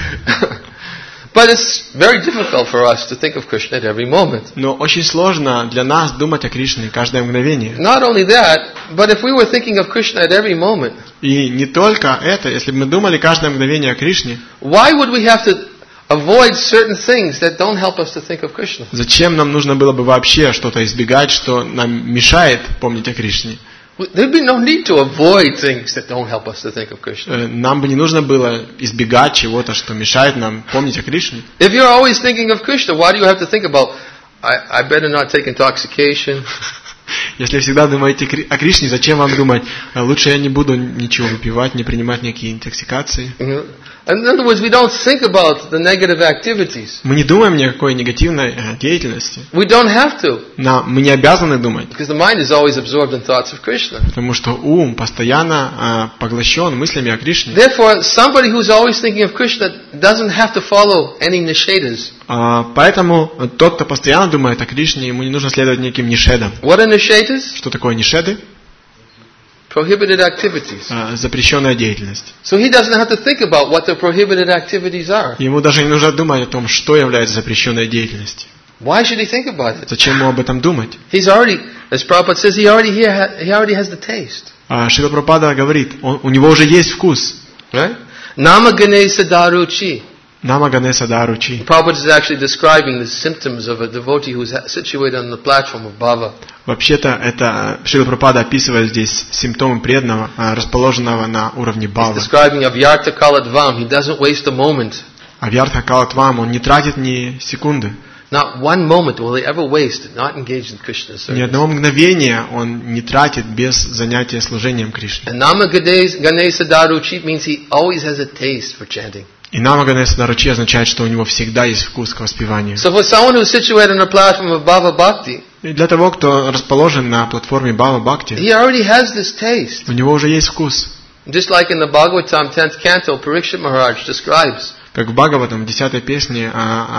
But it's very difficult for us to think of Krishna at every moment. Но очень сложно для нас думать о Кришне каждое мгновение. Not only that, but if we were thinking of Krishna at every moment, и не только это, если бы мы думали каждое мгновение о Кришне, why would we have to avoid certain things that don't help us to think of Krishna? Зачем нам нужно было бы вообще что-то избегать, что нам мешает помнить о Кришне? There'd be no need to avoid things that don't help us to think of Krishna. Нам бы не нужно было избегать чего-то, что мешает нам помнить о Кришне. If you're always thinking of Krishna, why do you have to think about, I better not take intoxication? Если всегда думаете о Кришне, зачем вам думать, лучше я не буду ничего выпивать, не принимать никакие интоксикации? In other words, we don't think about the negative activities. Мы не думаем ни о какой негативной деятельности. We don't have to. Мы не обязаны думать. Because the mind is always absorbed in thoughts of Krishna. Потому что ум постоянно поглощен мыслями о Кришне. Therefore, somebody who's always thinking of Krishna doesn't have to follow any nishedas. Поэтому тот, кто постоянно думает о Кришне, ему не нужно следовать никаким нишедам. What are nishedas? Что такое нишеды? Prohibited activities. Запрещенная деятельность. So he doesn't have to think about what the prohibited activities are. Ему даже не нужно думать о том, что является запрещенной деятельностью. Why should he think about it? Зачем ему об этом думать? He's already, as Prabhupada says, he already has the taste. Шрила Прабхупада говорит, у него уже есть вкус. Right? Nama Ganesa Daruchi. Nama Ganesa Daruchi. Prabhupada is actually describing the symptoms of a devotee who's situated on the platform of bhava. Вообще-то это Шрила Прабхупада описывает здесь симптомы преданного, расположенного на уровне бхавы. Describing Avyartha Kaladvam, he doesn't waste a moment. Авьяртха Калатвам, он не тратит ни секунды. Not one moment will he ever waste not engaged in Krishna's service. Ни одного мгновения он не тратит без занятия служением Кришне. And Nama Ganesa Daruchi means he always has a taste for chanting. И намаганеса нарочи означает, что у него всегда есть вкус к воспеванию. So for someone who's situated on the platform of Bhava Bhakti, И для того, кто расположен на платформе Бхава Бхакти, he already has this taste. у него уже есть вкус. Just like in the Bhagavatam 10th canto, Parikshit Maharaj describes. Как в Бхагаватам, 10-й песне,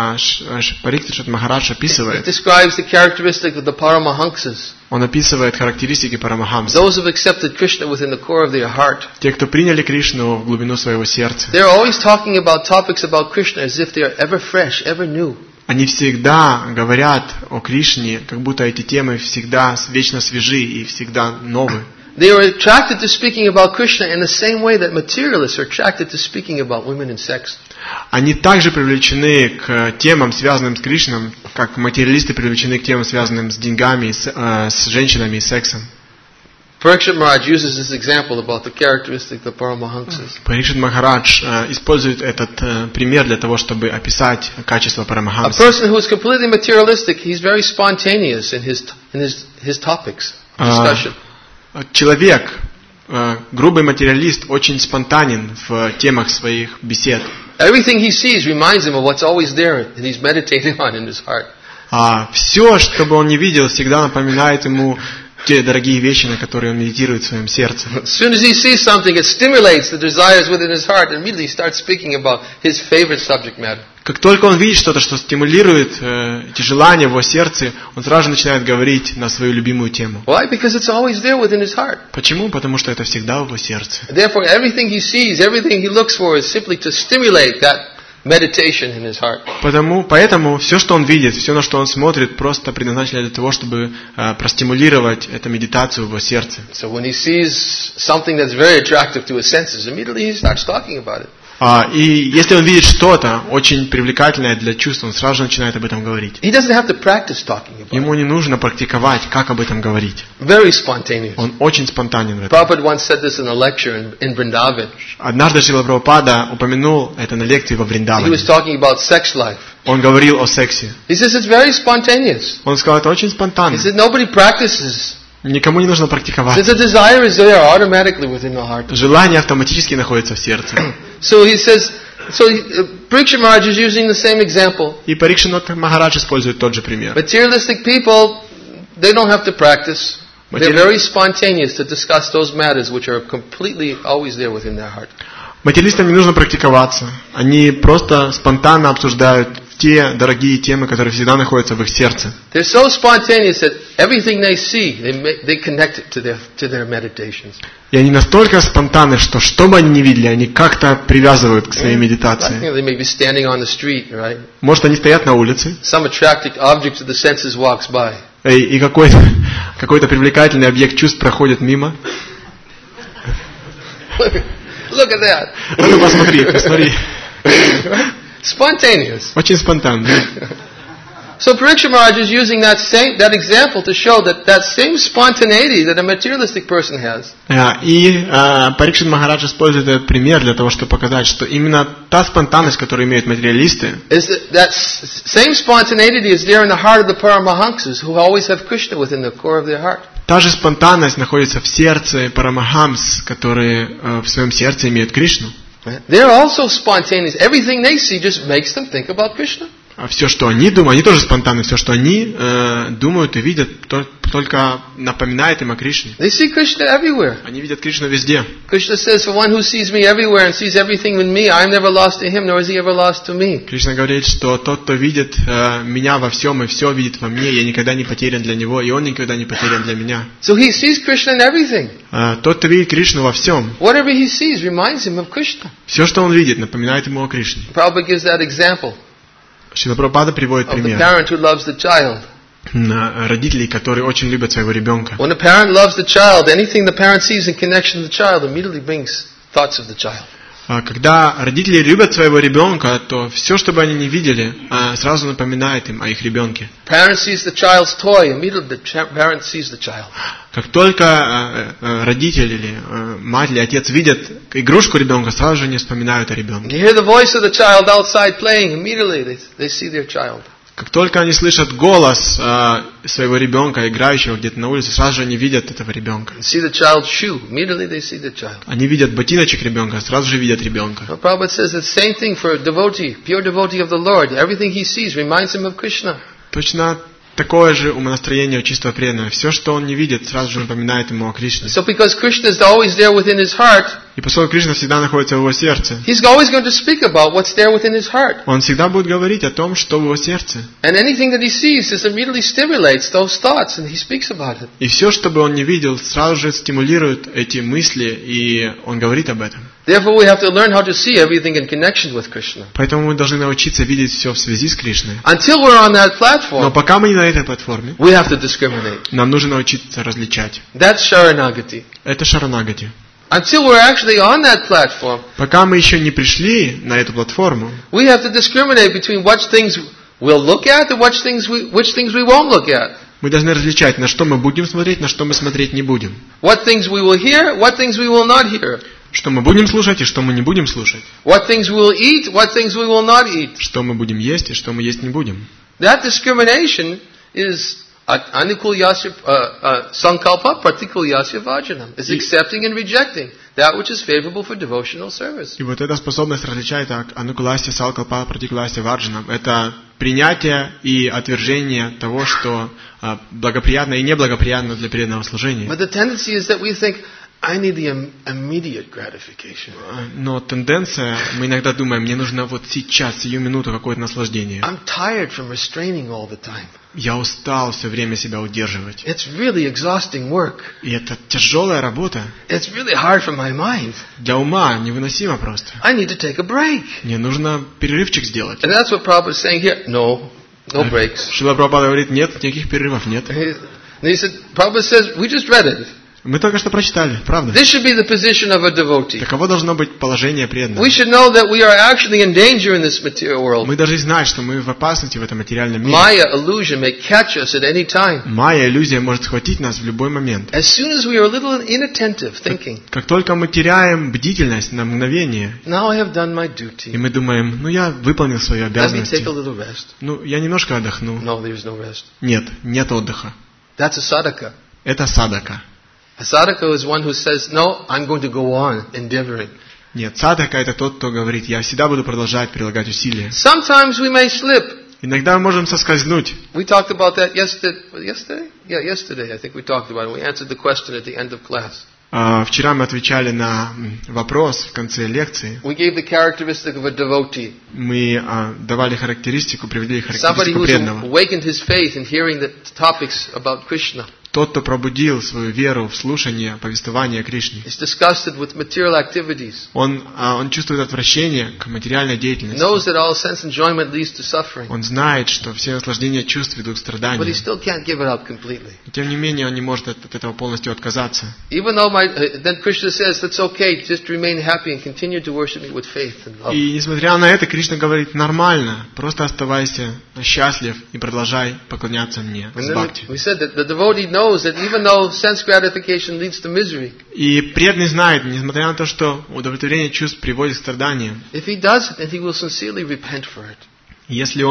Парикшит Махарадж It описывает. describes the characteristic of the Paramahamsas, Он описывает характеристики Парамахамса. those who have accepted Krishna within the core of their heart. Те, кто приняли Кришну в глубину своего сердца. They're always talking about topics about Krishna as if they are ever fresh, ever new. Они всегда говорят о Кришне, как будто эти темы всегда вечно свежи и всегда новые. They are attracted to speaking about Krishna in the same way that materialists are attracted to speaking about women and sex. Они также привлечены к темам, связанным с Кришной, как материалисты привлечены к темам, связанным с деньгами, с женщинами и сексом. Parikshit Maharaj uses this example about the characteristic of Paramahamsas. Парикшит Махарадж использует этот пример для того, чтобы описать качество A Парамахамса. person who is completely materialistic, he's very spontaneous in his topics, discussion. Человек, грубый материалист, очень спонтанен в темах своих бесед. Everything he sees reminds him of what's always there and he's meditating on in his heart. Все, что бы он не видел, всегда напоминает ему те дорогие вещи, на которые он медитирует в своем сердце. As soon as he sees something, it stimulates the desires within his heart and immediately starts speaking about his favorite subject matter. Как только он видит что-то, что стимулирует эти желания в его сердце, он сразу же начинает говорить на свою любимую тему. Why? Because it's always there within his heart. Почему? Потому что это всегда в его сердце. Therefore, everything he sees, everything he looks for is simply to stimulate that meditation in his heart. Поэтому все, что он видит, все, на что он смотрит, просто предназначено для того, чтобы простимулировать эту медитацию в его сердце. So when he sees something that's very attractive to his senses, immediately he starts talking about it. И если он видит что-то очень привлекательное для чувств, он сразу же начинает об этом говорить. He doesn't have to practice talking about Ему не нужно практиковать, как об этом говорить. it. Very spontaneous. Он очень спонтанен в этом. Prabhupada once said this in a lecture in Vrindavan. Однажды Шрила Прабхупада упомянул это на лекции во He Вриндаване. was talking about sex life. Он говорил о сексе. He says it's very spontaneous. Он сказал, это очень спонтанно. He said nobody practices. Никому не нужно практиковать. He says the desire is there automatically within the heart. Желание автоматически находится в сердце. So he says, Parikshit Maharaj is using the same example. И Парикшит Махарадж использует тот же пример. Materialistic people, they don't have to practice. They're very spontaneous to discuss those matters which are completely always there within their heart. Материалистам не нужно практиковаться. Они просто спонтанно обсуждают те дорогие темы, которые всегда находятся в их сердце. They're so spontaneous that everything they see, they connect it to their meditations. И они настолько спонтанны, что бы они ни видели, они как-то привязывают к своей медитации. They may be standing on the street, right? Может, они стоят на улице, Some attractive object of the senses walks by. и какой-то привлекательный объект чувств проходит мимо. Look at that. Ну, посмотри. Spontaneous. Очень спонтанно. So Parikshit Maharaj is using that example to show that same spontaneity that a materialistic person has. И Парикшит Махарадж использует этот пример для того, чтобы показать, что именно та спонтанность, которую имеют материалисты, That same spontaneity is there in the heart of the Paramahamsas who always have Krishna within the core of their heart. та же спонтанность находится в сердце Парамахамс, которые в своем сердце имеют Кришну. They're also spontaneous. Everything they see just makes them think about Krishna. А все, что они думают, они тоже спонтанны. Все, что они думают и видят, только напоминает им о Кришне. They see Krishna everywhere. Они видят Кришну везде. Krishna says, "For one who sees me everywhere and sees everything in me, I am never lost to him, nor is he ever lost to me." Кришна говорит, что тот, кто видит меня во всем и все видит во мне, я никогда не потерян для него, и он никогда не потерян для меня. So he sees Krishna in everything. Тот, кто видит Кришну во всем, Whatever he sees reminds him of Krishna. все, что он видит, напоминает ему о Кришне. Prabhupada gives that example Шрила Прабхупада приводит of the пример parent who loves the child. родителей, которые очень любят своего ребенка. When a parent loves the child, anything the parent sees in connection to the child immediately brings thoughts of the child. Когда родители любят своего ребенка, то все, что бы они ни видели, сразу напоминает им о их ребенке. Parent sees the child's toy, immediately the parent sees the child. Как только родитель или мать или отец видят игрушку ребенка, сразу же они вспоминают о ребенке. You hear the voice of the child outside playing, immediately they see their child. Как только они слышат голос своего ребенка, играющего где-то на улице, сразу же они видят этого ребенка. See the child's shoe, immediately they see the child. Они видят ботиночек ребенка, сразу же видят ребенка. The Prabhupada says the same thing for a devotee, pure devotee of the Lord. Everything he sees reminds him of Krishna. Точно такое же умонастроение у чистого преданного. Все, что он не видит, сразу же напоминает ему о Кришне. So because Krishna is always there within his heart, И поскольку Кришна всегда находится в его сердце, he's always going to speak about what's there within his heart. он всегда будет говорить о том, что в его сердце. And anything that he sees just immediately stimulates those thoughts, and he speaks about it. И все, что бы он не видел, сразу же стимулирует эти мысли, и он говорит об этом. Therefore, we have to learn how to see everything in connection with Krishna. Поэтому мы должны научиться видеть все в связи с Кришной. Until we're on that Но platform, пока мы не на этой платформе, we have to discriminate. нам нужно научиться различать. That's Sharanagati. Это шаранагати. Until we're actually on that platform, Пока мы еще не пришли на эту платформу, we have to discriminate between what things we'll look at and which things we won't look at. мы должны различать, на что мы будем смотреть, на что мы смотреть не будем. What things we will hear, what things we will not hear. Что мы будем слушать и что мы не будем слушать. What things we will eat, what things we will not eat. Что мы будем есть и что мы есть не будем. That discrimination is Anukul Yasya Sankalpa Pratikul Yasya Vajanam. It's accepting and rejecting that which is favorable for devotional service. И вот эта способность различать анукуласти, салкалпа, пратикуласти, варджанам, это принятие и отвержение того, что благоприятно и неблагоприятно для преданного служения. But the tendency is that we think, I need the immediate gratification. Но тенденция, мы иногда думаем, мне нужно вот сейчас, сию минуту какое-то наслаждение. I'm tired from restraining all the time. Я устал все время себя удерживать. It's really exhausting work. И это тяжелая работа. It's really hard for my mind. Для ума невыносимо просто. I need to take a break. Мне нужно перерывчик сделать. And that's what Prabhupada is saying here. No breaks. Шрила Прабхупада говорит, нет, никаких перерывов нет. And he said, Prabhupada says, we just read it. Мы только что прочитали, правда? This should be the position of a devotee. Таково должно быть положение преданного. We should know that we are actually in danger in this material world. Мы должны знать, что мы в опасности в этом материальном мире. Maya illusion may catch us at any time. Майя иллюзия может схватить нас в любой момент. As soon as we are a little inattentive, thinking, Как только мы теряем бдительность на мгновение, now I have done my и duty. мы думаем, я выполнил свою Let me обязанность. take a little rest. Я немножко отдохну. No, there is no rest. Нет отдыха. That's a sadhaka. Это садака. A sadhaka is one who says, no, I'm going to go on endeavoring. Нет, садака это тот, кто говорит, я всегда буду продолжать прилагать усилия. Sometimes we may slip. Иногда мы можем соскользнуть. We talked about that yesterday? Yeah, yesterday I think we talked about it. We answered the question at the end of class. Вчера мы отвечали на вопрос в конце лекции. We gave the characteristic of a devotee. Мы давали характеристику, привели Somebody характеристику who's преданного. awakened his faith in hearing the topics about Krishna. Тот, кто пробудил свою веру в слушание, повествование о Кришне. Is disgusted with material activities. Он чувствует отвращение к материальной деятельности. Knows that all sense enjoyment leads to suffering. Он знает, что все наслаждения чувств ведут к But he страданию. still can't give it up completely. И тем не менее, он не может от этого полностью отказаться. Even though then Krishna says, that's okay, just remain happy and continue to worship me with faith and love. И несмотря на это, Кришна говорит, нормально, просто оставайся счастлив и продолжай поклоняться мне And с then бхакти. we said that the devotee knows that even though sense gratification leads to misery, И преданный знает, несмотря на то, что удовлетворение чувств приводит к страданиям, if he does it, then he will sincerely repent for it. если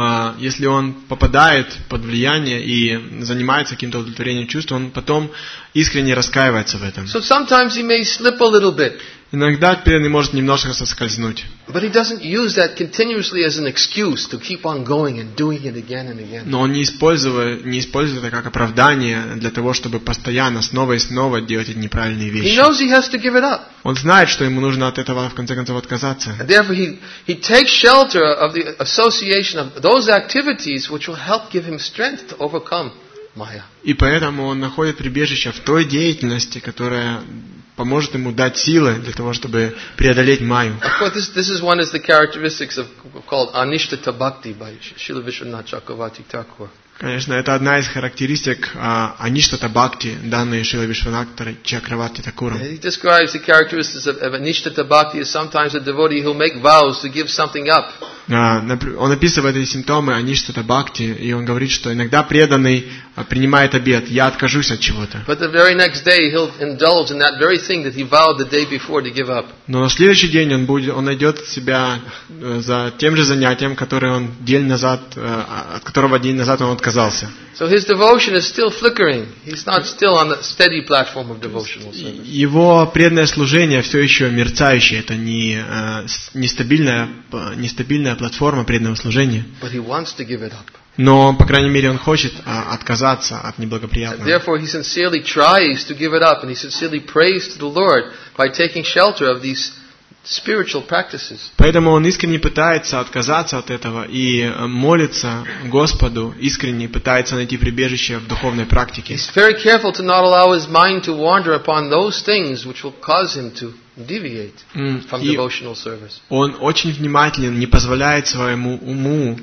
он попадает под влияние и занимается каким-то удовлетворением чувств, он потом искренне раскаивается в этом. So sometimes he may slip a little bit, Иногда преданный может немножко соскользнуть, but he doesn't use that continuously as an excuse to keep on going and doing it again and again. но он не использует это как оправдание для того, чтобы постоянно, снова и снова делать эти неправильные He вещи. knows he has to give it up. Он знает, что ему нужно от этого в конце концов отказаться. And therefore he takes shelter of the association of those activities which will help give him strength to overcome Maya. И поэтому он находит прибежище в той деятельности, которая поможет ему дать силы для того, чтобы преодолеть Майю. Of course, this is one of the characteristics called Anishtata Bhakti by Srila Vishwanath Chakravarti Thakur. Конечно, это одна из характеристик Аништата Бхакти, данные Шрилой Вишванатхой Чакраварти Thakura. He describes the characteristics of Anishtata Bhakti as sometimes a devotee who'll make vows to give something up Он описывает эти симптомы, аништата бхакти, и он говорит, что иногда преданный принимает обет, я откажусь от чего-то. Но на следующий день он найдет себя за тем же занятием, которое он день назад, от которого день назад он отказался. So his devotion is still flickering. He's not still on the steady platform of devotional service. Его преданное служение все еще мерцающее, это не стабильная платформа преданного служения. But he wants to give it up. Но, по крайней мере, он хочет отказаться от неблагоприятного. Therefore, he sincerely tries to give it up, and he sincerely prays to the Lord by taking shelter of these spiritual practices. Поэтому он искренне пытается отказаться от этого и молится Господу, искренне пытается найти прибежище в духовной практике. He's very careful to not allow his mind to wander upon those things which will cause him to deviate from devotional service. Он очень внимателен, не позволяет своему уму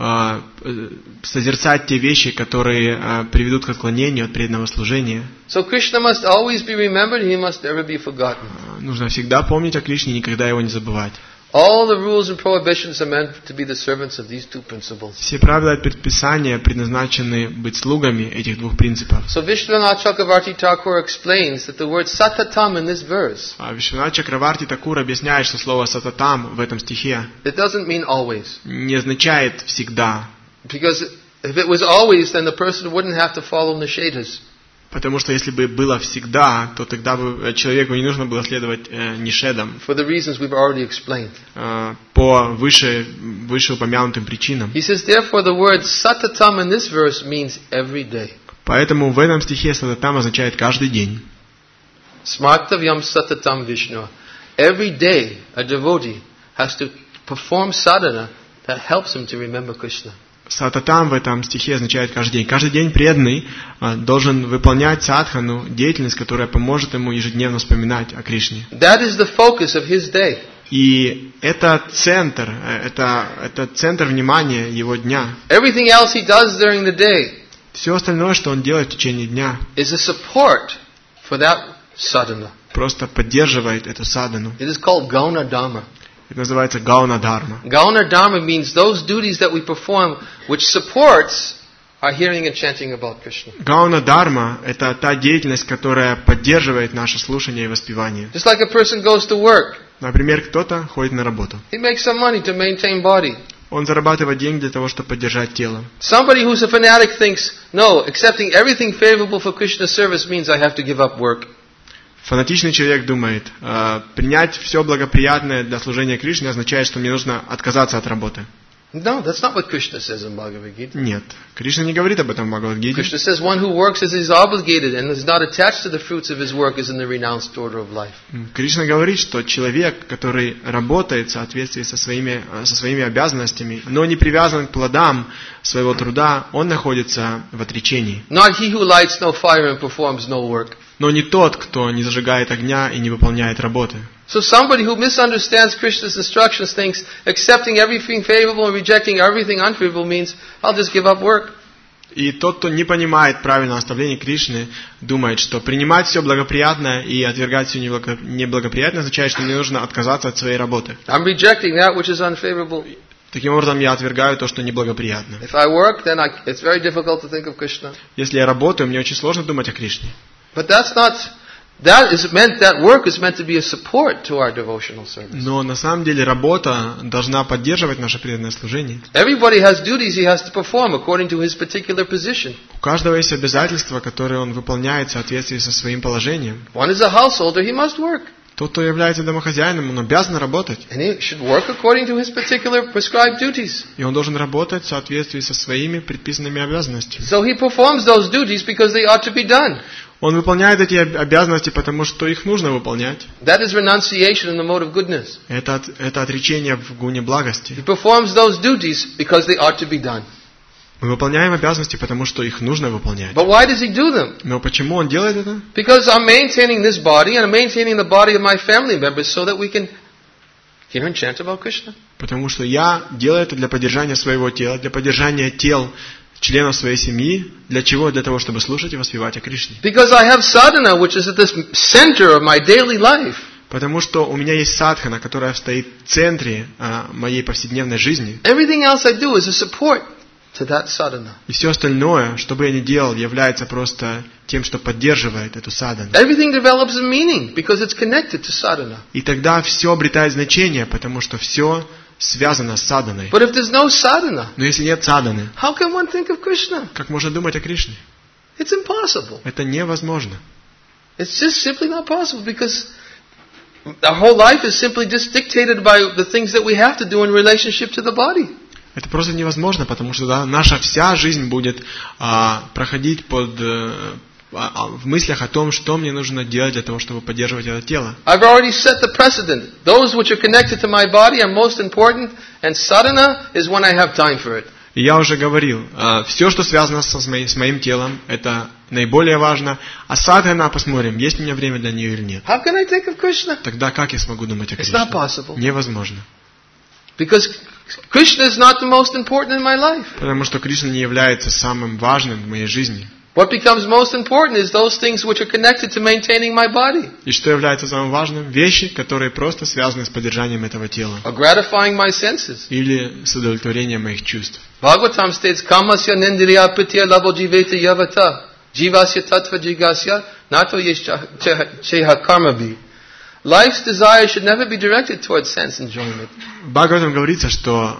созерцать те вещи, которые приведут к отклонению от преданного служения. So Krishna must always be remembered, he must never be forgotten. Нужно всегда помнить о Кришне, никогда его не забывать. All the rules and prohibitions are meant to be the servants of these two principles. Все правила и предписания предназначены быть слугами этих двух принципов. So Vishwanath Chakravarti Thakur explains that the word satatam in this verse. Vishwanath Chakravarti Thakur объясняет, что слово сататам в этом стихе It doesn't mean always. Не означает всегда. Because if it was always, then the person wouldn't have to follow nishedas. Потому что если бы было всегда, то тогда бы человеку не нужно было следовать нишедам. For the reasons we've already explained. По вышеупомянутым причинам. He says, therefore, the word satatam in this verse means every day. Поэтому в этом стихе сататам означает каждый день. Smartavyam satatam Vishnu. Every day, a devotee has to perform sadhana that helps him to remember Krishna. Сататам в этом стихе означает каждый день. Каждый день преданный должен выполнять садхану, деятельность, которая поможет ему ежедневно вспоминать о Кришне. That is the focus of his day. И это центр внимания его дня. Everything else he does during the day все остальное, что он делает в течение дня, is a support for that sadhana. Просто поддерживает эту садхану. It is called gauna dharma. Это называется гауна дharma. Gauna dharma means those duties that we perform which supports our hearing and chanting about Krishna. Гауна дharma – это та деятельность, которая поддерживает наше слушание и воспевание. Just like a person goes to work. Например, кто-то ходит на работу. He makes some money to maintain body. Он зарабатывает деньги для того, чтобы поддержать тело. Somebody who's a fanatic thinks, no, accepting everything favorable for Krishna's service means I have to give up work. Фанатичный человек думает, принять все благоприятное для служения Кришне означает, что мне нужно отказаться от работы. No, that's not what Krishna says in Bhagavad Gita. Нет, Кришна не говорит об этом в Бхагавад-гите. Krishna says one who works as is obligated and is not attached to the fruits of his work is in the renounced order of life. Кришна говорит, что человек, который работает в соответствии со своими обязанностями, но не привязан к плодам своего труда, он находится в отречении. Not he who lights no fire and performs no work. Но не тот, кто не зажигает огня и не выполняет работы. So somebody who misunderstands Krishna's instructions thinks accepting everything favorable and rejecting everything unfavorable means I'll just give up work. И тот, кто не понимает правильного наставления Кришны, думает, что принимать все благоприятное и отвергать все неблагоприятное означает, что мне нужно отказаться от своей работы. I'm rejecting that which is unfavorable. Таким образом, я отвергаю то, что неблагоприятно. If I work, then it's very difficult to think of Krishna. Если я работаю, мне очень сложно думать о Кришне. But that work is meant to be a support to our devotional service. Но на самом деле работа должна поддерживать наше преданное служение. Everybody has duties he has to perform according to his particular position. У каждого есть обязательства, которые он выполняет в соответствии со своим положением. One is a householder, he must work. Тот, кто является домохозяином, он обязан работать. And he should work according to his particular prescribed duties. И он должен работать в соответствии со своими предписанными обязанностями. So he performs those duties because they ought to be done. Он выполняет эти обязанности, потому что их нужно выполнять. That is renunciation in the mode of goodness. Это отречение в гуне благости. He performs those duties because they ought to be done. Мы выполняем обязанности, потому что их нужно выполнять. But why does he do them? Но почему он делает это? Because I'm maintaining this body and I'm maintaining the body of my family members so that we can hear and chant about Krishna. Потому что я делаю это для поддержания своего тела, для поддержания тел членов своей семьи. Для чего? Для того, чтобы слушать и воспевать о Кришне. Because I have sadhana, which is at the center of my daily life. Потому что у меня есть садхана, которая стоит в центре моей повседневной жизни. Everything else I do is a support to that sadhana. И все остальное, что бы я ни делал, является просто тем, что поддерживает эту садхану. Everything develops a meaning because it's connected to sadhana. И тогда все обретает значение, потому что все связано с садханой. But if there's no sadhana, Но если нет садханы, how can one think of Krishna? как можно думать о Кришне? It's impossible. Это невозможно. It's just simply not possible because our whole life is simply just dictated by the things that we have to do in relationship to the body. Это просто невозможно, потому что наша вся жизнь будет проходить в мыслях о том, что мне нужно делать для того, чтобы поддерживать это тело. I've already set the precedent. Those which are connected to my body are most important, and sadhana is when I have time for it. И я уже говорил, все, что связано с моим телом, это наиболее важно, а садхана, посмотрим, есть у меня время для нее или нет. How can I think of Krishna? Тогда как я смогу думать о It's Кришне? not possible. Невозможно. Because Krishna is not the most important in my life. Потому что Кришна не является самым важным в моей жизни. What becomes most important is those things which are connected to maintaining my body. И что является самым важным? Вещи, которые просто связаны с поддержанием этого тела. Or gratifying my senses. Или с удовлетворением моих чувств. Bhagavatam states, Kamasya nindriya pitya labo jiveta yavata. Jivasya tattva jigasya nato cheha karmabi. Life's desire should never be directed towards sense enjoyment. В Бхагаватам говорится, что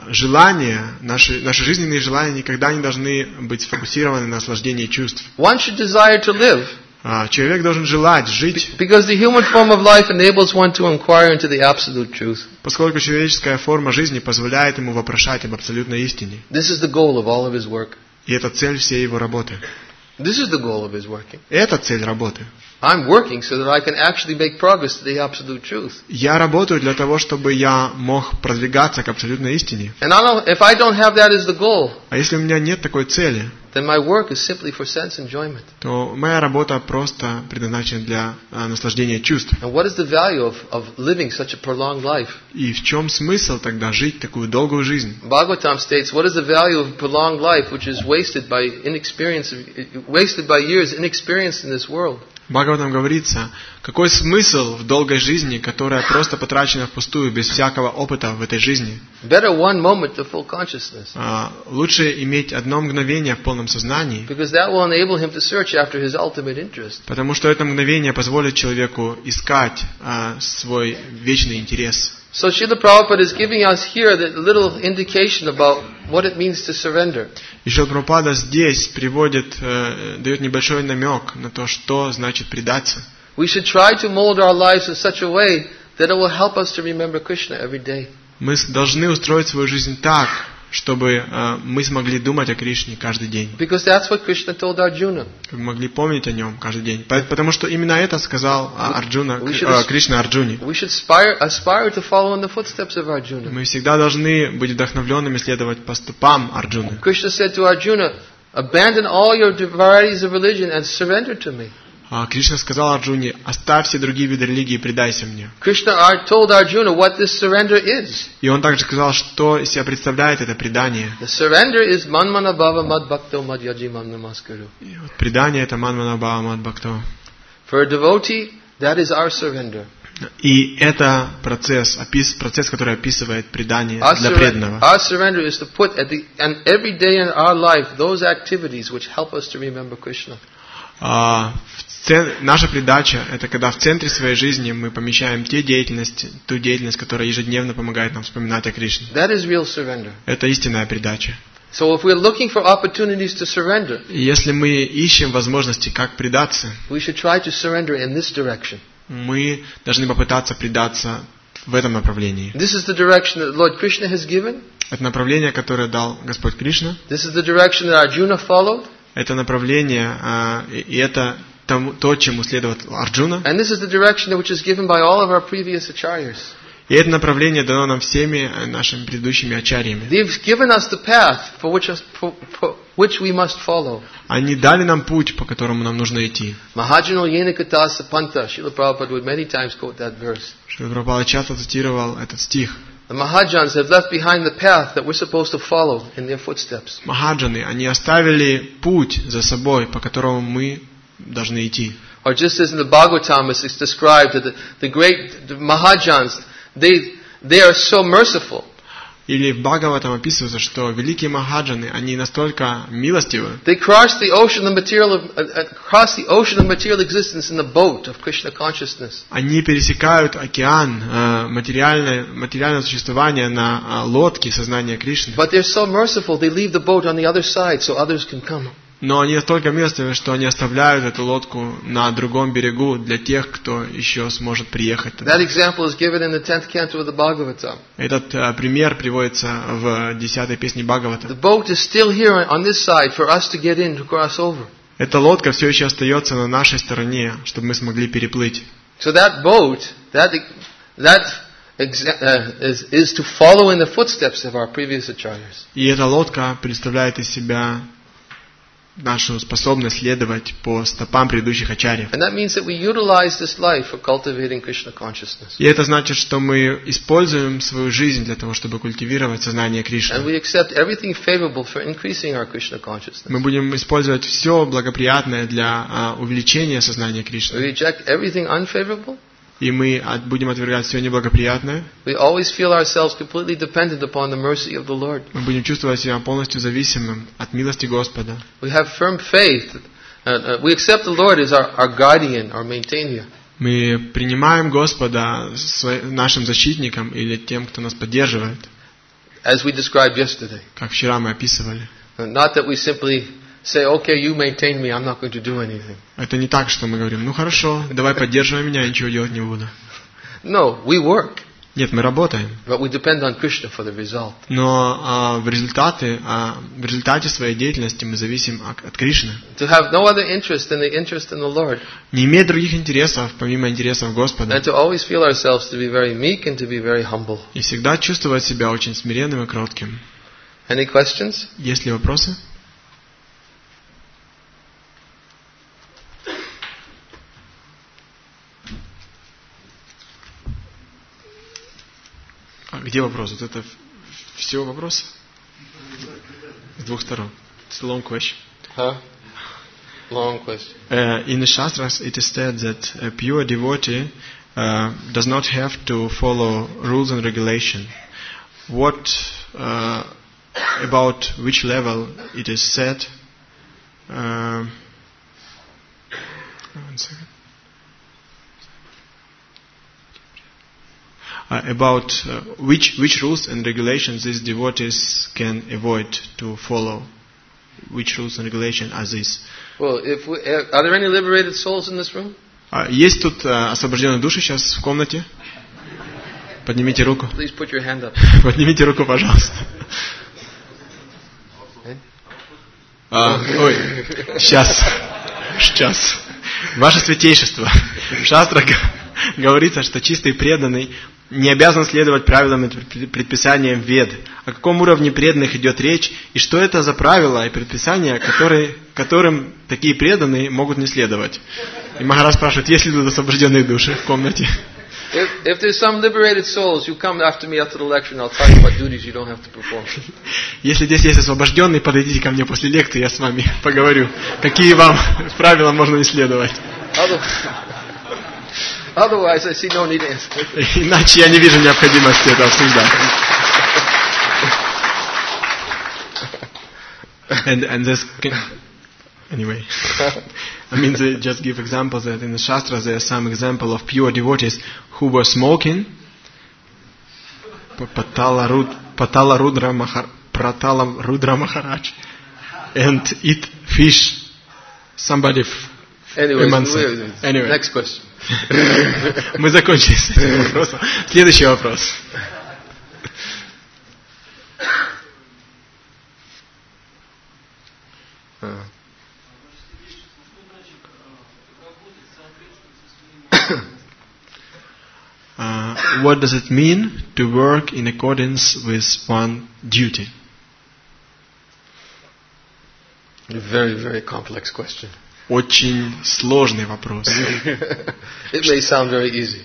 наши жизненные желания никогда не должны быть сфокусированы на наслаждении чувств. One should desire to live. Человек должен желать жить, Because the human form of life enables one to inquire into the absolute truth. поскольку человеческая форма жизни позволяет ему вопрошать об абсолютной истине. This is the goal of all of his work. И это цель всей его работы. This is the goal of his working. Это цель работы. I'm working so that I can actually make progress to the absolute truth. Я работаю для того, чтобы я мог продвигаться к абсолютной истине. And if I don't have that as the goal, А если у меня нет такой цели, then my work is simply for sense enjoyment. то моя работа просто предназначена для наслаждения чувств. And what is the value of living such a prolonged life? И в чем смысл тогда жить такую долгую жизнь? Bhagavatam states, what is the value of prolonged life which is wasted by years inexperienced in this world? В Бхагаватам говорится, какой смысл в долгой жизни, которая просто потрачена впустую, без всякого опыта в этой жизни. Better one moment to full consciousness. Лучше иметь одно мгновение в полном сознании, Because that will enable him to search after his ultimate interest. потому что это мгновение позволит человеку искать свой вечный интерес. So Srila Prabhupada is giving us here a little indication about what it means to surrender. И Шрила Прабхупада здесь дает небольшой намек на то, что значит предаться. We should try to mold our lives in such a way that it will help us to remember Krishna every day. Мы должны устроить свою жизнь так, чтобы мы смогли думать о Кришне каждый день. Because that's what Krishna told Arjuna. Мы могли помнить о нем каждый день. Потому что именно это сказал Кришна Арджуне. We should aspire to follow in the footsteps of Arjuna. Мы всегда должны быть вдохновленными следовать по стопам Арджуны. Krishna said to Arjuna, abandon all your varieties of religion and surrender to me. Кришна сказал Арджуне, оставь все другие виды религии и предайся мне. Krishna told Arjuna what this surrender is. И он также сказал, что из себя представляет это предание. The surrender is manmana bhava mad bhakto mad yajimam namaskaru. Предание это манмана бхава мад бхакто. For a devotee, that is our surrender. И это процесс, который описывает предание для преданного. Our surrender is to put and every day in our life those activities which help us to remember Krishna. Наша предача – это когда в центре своей жизни мы помещаем ту деятельность, которая ежедневно помогает нам вспоминать о Кришне. That is real surrender. Это истинная предача. So if we're looking for opportunities to surrender, если мы ищем возможности, как предаться, we should try to surrender in this direction. Мы должны попытаться предаться в этом направлении. This is the direction that Lord Krishna has given. Это направление, которое дал Господь Кришна. This is the direction that Arjuna followed. Это направление, и это то, чему следовал Арджуна. And this is the direction which is given by all of our previous acharyas. И это направление дано нам всеми нашими предыдущими ачарьями. They've given us the path for which we must follow. Они дали нам путь, по которому нам нужно идти. Mahajano yenakata sapanta. Srila Prabhupada would many times quote that verse. Шрила Прабхупада часто цитировал этот стих. The Mahajans have left behind the path that we're supposed to follow in their footsteps. Махаджаны, они оставили путь за собой, по которому мы должны идти. Or just as in the Bhagavatam it's described that the great Mahajans, they are so merciful. Или в Бхагаватам описывается, что великие махаджаны, они настолько милостивы. They cross the ocean of material existence in the boat of Krishna consciousness. Они пересекают океан материального существования на лодке сознания Кришны. But they're so merciful, they leave the boat on the other side so others can come. Но они настолько милостивы, что они оставляют эту лодку на другом берегу для тех, кто еще сможет приехать туда. That example is given in the 10th canto of the Bhagavatam. Этот пример приводится в 10-й песне Бхагавата. The boat is still here on this side for us to get in, to cross over. Эта лодка все еще остается на нашей стороне, чтобы мы смогли переплыть. So that boat, is to follow in the footsteps of our previous acharyas. И эта лодка представляет из себя нашу способность следовать по стопам предыдущих ачарьев. And that means that we utilize this life for cultivating Krishna consciousness. И это значит, что мы используем свою жизнь для того, чтобы культивировать сознание Кришны. And we accept everything favorable for increasing our Krishna consciousness. Мы будем использовать все благоприятное для увеличения сознания Кришны. We reject everything unfavorable. И мы будем отвергать все неблагоприятное. We always feel ourselves completely dependent upon the mercy of the Lord. Мы будем чувствовать себя полностью зависимым от милости Господа. We have firm faith. We accept the Lord as our guardian, our maintainer. Мы принимаем Господа нашим защитником или тем, кто нас поддерживает. As we described yesterday. Как вчера мы описывали. Not that we simply say, okay, you maintain me, I'm not going to do anything. Это не так, что мы говорим, ну хорошо, давай поддерживай меня, я ничего делать не буду. No, we work. Нет, мы работаем. But we depend on Krishna for the result. Но в результате своей деятельности мы зависим от Кришны. To have no other interest than the interest in the Lord. Не иметь других интересов, помимо интересов Господа. And to always feel ourselves to be very meek and to be very humble. И всегда чувствовать себя очень смиренным и кротким. Any questions? Есть ли вопросы? Где вопрос? Вот это все вопросы? С двух сторон. It's a long question. Huh? Long question. In the Shastras it is said that a pure devotee does not have to follow rules and regulation. What about which level it is said? One second. About which rules and regulations these devotees can avoid to follow. Which rules and regulations are these? Well, are there any liberated souls in this room? Есть тут освобожденные души сейчас в комнате? Поднимите руку. Please put your hand up. Поднимите руку, пожалуйста. Ой, сейчас. Ваше святейшество. В шастрах говорится, что чистый преданный не обязан следовать правилам и предписаниям Вед. О каком уровне преданных идет речь, и что это за правила и предписания, которым такие преданные могут не следовать? И Махарадж спрашивает, есть ли тут освобожденные души в комнате? If there's some liberated souls, you come after me after the lecture and I'll tell you what duties you don't have to perform. Если здесь есть освобожденные, подойдите ко мне после лекции, я с вами поговорю, какие вам правила можно не следовать. Otherwise, I see no need to answer. Иначе я не вижу необходимости это обсуждать. And this anyway, I mean, they just give examples that in the Shastras there are some example of pure devotees who were smoking. Patala Rudra Maharaj and eat fish. Somebody. Anyway, next question. Мы закончили с этим вопросом. Следующий вопрос. What does it mean to work in accordance with one duty? A very, very complex question. Очень сложный вопрос. It may sound very easy.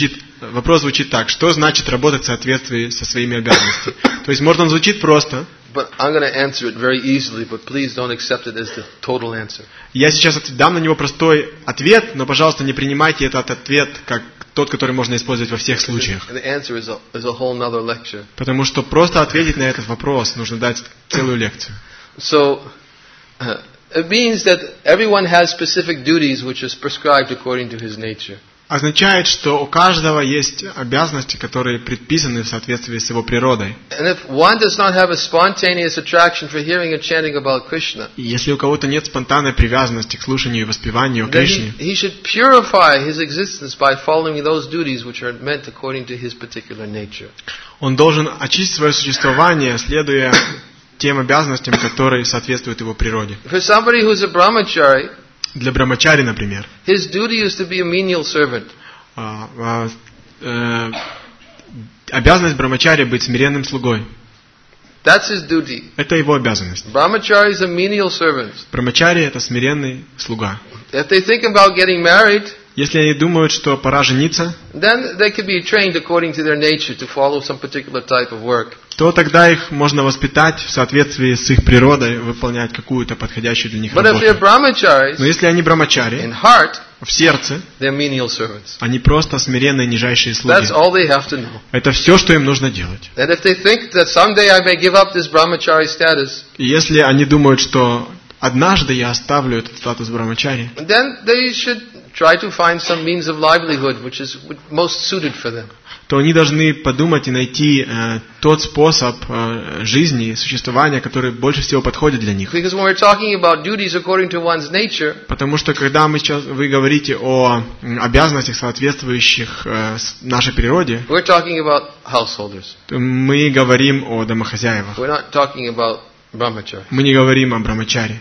Вопрос звучит так: что значит работать в соответствии со своими обязанностями? То есть, может, он звучит просто, But I'm going to answer it very easily, but please don't accept it as the total answer. Я сейчас дам на него простой ответ, но, пожалуйста, не принимайте этот ответ как тот, который можно использовать во всех случаях. The answer is a whole nother lecture. Потому что просто ответить на этот вопрос нужно дать целую лекцию. So, it means that everyone has specific duties which is prescribed according to his nature. Означает, что у каждого есть обязанности, которые предписаны в соответствии с его природой. And if one does not have a spontaneous attraction for hearing and chanting about Krishna, И если у кого-то нет спонтанной привязанности к слушанию и воспеванию then Кришне, he should purify his existence by following those duties which are meant according to his particular nature. он должен очистить свое существование, следуя тем обязанностям, которые соответствуют его природе. For somebody who's a brahmachari, Для брамачари, например, his duty is to be a menial servant. Обязанность брамачари быть смиренным слугой. That's his duty. Это его обязанность. Brahmachari is a menial servant. Брамачари – это смиренный слуга. If they think about getting married, Если они думают, что пора жениться, then they can be trained according to their nature to follow some particular type of work. то тогда их можно воспитать в соответствии с их природой, выполнять какую-то подходящую для них But if they're работу. brahmacharis, Но если они in брамачари, heart, в сердце, they're menial servants. они просто смиренные, нижайшие слуги. That's all they have to know. Это все, что им нужно делать. And if they think that someday I may give up this brahmachari status, И если они думают, что однажды я оставлю этот статус брамачари, then they should try to find some means of livelihood which is most suited for them. то они должны подумать и найти тот способ жизни, существования, который больше всего подходит для них. Because when we're talking about duties according to one's nature, Потому что когда вы говорите о обязанностях, соответствующих нашей природе, we're talking about householders. то мы говорим о домохозяевах. We're not talking about brahmachari. Мы не говорим о брамачаре.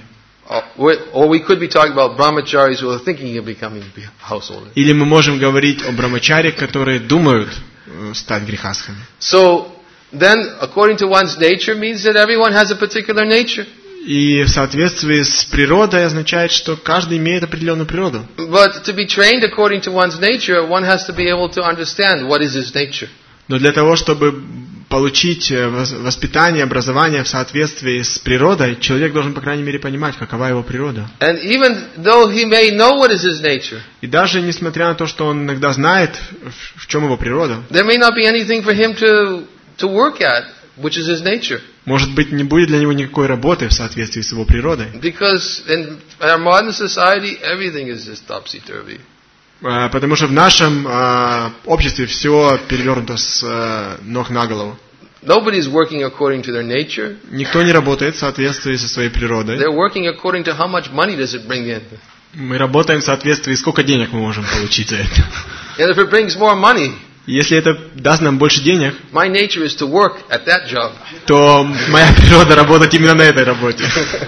Or we could be talking about brahmacharis who are thinking of becoming householders. Или мы можем говорить о брамачаре, которые думают стать грехастхами. So, then, according to one's nature means that everyone has a particular nature. И в соответствии с природой означает, что каждый имеет определенную природу. But to be trained according to one's nature, one has to be able to understand what is his nature. Но для того, чтобы получить воспитание, образование в соответствии с природой, человек должен, по крайней мере, понимать, какова его природа. And even though he may know what is his nature, И даже несмотря на то, что он иногда знает, в чем его природа, there may not be anything for him to work at, which is his nature. может быть, не будет для него никакой работы в соответствии с его природой. Because in our modern society, everything is just topsy-turvy. Потому что в нашем обществе все перевернуто с ног на голову. Nobody's working according to their nature. Никто не работает в соответствии со своей природой. They're working according to how much money does it bring in. Мы работаем в соответствии, сколько денег мы можем получить за это. And if it brings more money, Если это даст нам больше денег, my nature is to work at that job. то моя природа работать именно на этой работе.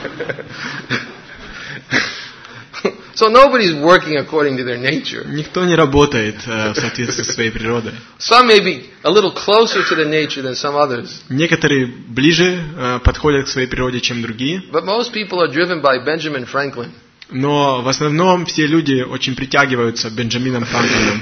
So nobody's working according to their nature. Никто не работает в соответствии со своей природой. Some may be a little closer to the nature than some others. Некоторые ближе подходят к своей природе, чем другие. But most people are driven by Benjamin Franklin. Но в основном все люди очень притягиваются Бенджамином Франклином.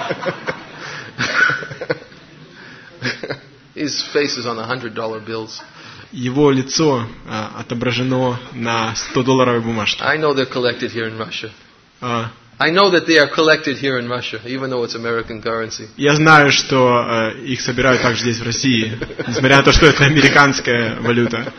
His face is on $100 bills. Его лицо отображено на 100-долларовой бумажке. I know they're collected here in Russia. I know that they are collected here in Russia, even though it's American currency. Я знаю, что их собирают также здесь, в России, несмотря на то, что это американская валюта.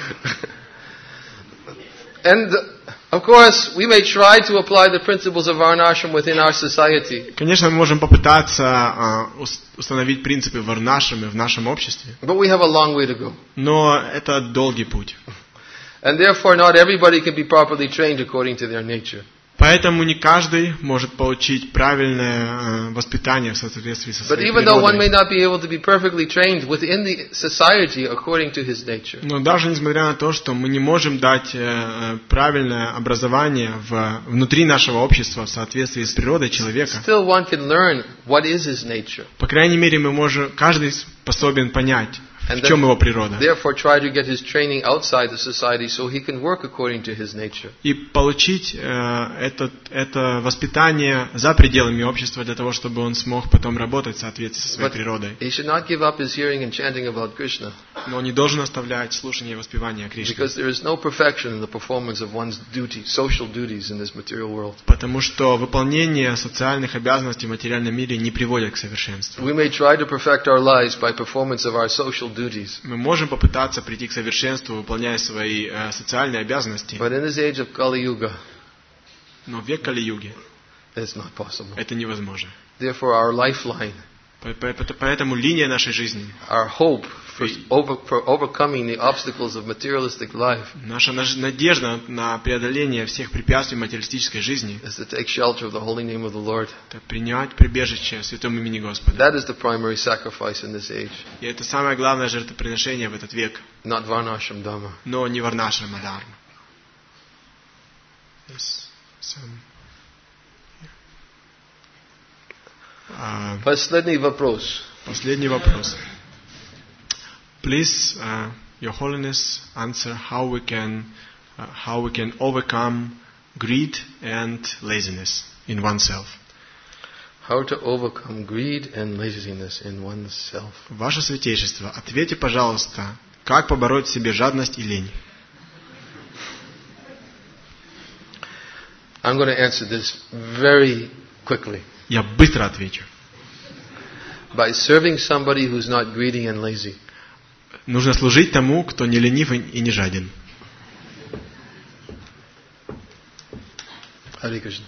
And of course, we may try to apply the principles of Varnashram within our society. Конечно, мы можем попытаться установить принципы варнашрамы в нашем обществе, But we have a long way to go. но это долгий путь. And therefore, not everybody can be properly trained according to their nature. Поэтому не каждый может получить правильное воспитание в соответствии со But своей even though one may природой. not be able to be perfectly trained within the society according to his nature, Но даже несмотря на то, что мы не можем дать правильное образование внутри нашего общества в соответствии с природой человека, still one can learn what is his nature. по крайней мере, каждый способен понять, В чем его природа? Therefore, try to get his training outside the society so he can work according to his nature. И получить это воспитание за пределами общества для того, чтобы он смог потом работать в соответствии со своей природой. He should not give up his hearing and chanting about Krishna. Но он не должен оставлять слушание и воспевание о Кришне. Because there is no perfection in the performance of one's duty, social duties in this material world. Потому что выполнение социальных обязанностей в материальном мире не приводит к совершенству. We may try to perfect our lives by performance of our social duties. Мы можем попытаться прийти к совершенству, выполняя свои социальные обязанности. But in this age of Kali Yuga, Но в век Кали-юги it's not possible. это невозможно. Therefore, our lifeline, Поэтому линия нашей жизни, our hope for overcoming the obstacles of materialistic life, наша надежда на преодоление всех препятствий материалистической жизни, is to take shelter of the holy name of the Lord. это принять прибежище в святом имени Господа. That is the primary sacrifice in this age, И это самое главное жертвоприношение в этот век, not Varnashram Dhamma. но не Варнашрама Дхарма. Последний вопрос. Последний вопрос. Please, Your Holiness, answer how we can overcome greed and laziness in oneself. How to overcome greed and laziness in oneself. Ваше Святейшество, ответьте, пожалуйста, как побороть в себе жадность и лень? I'm going to answer this very quickly. Я быстро отвечу. By serving somebody who's not greedy and lazy. Нужно служить тому, кто не ленив и не жаден. Hare Krishna.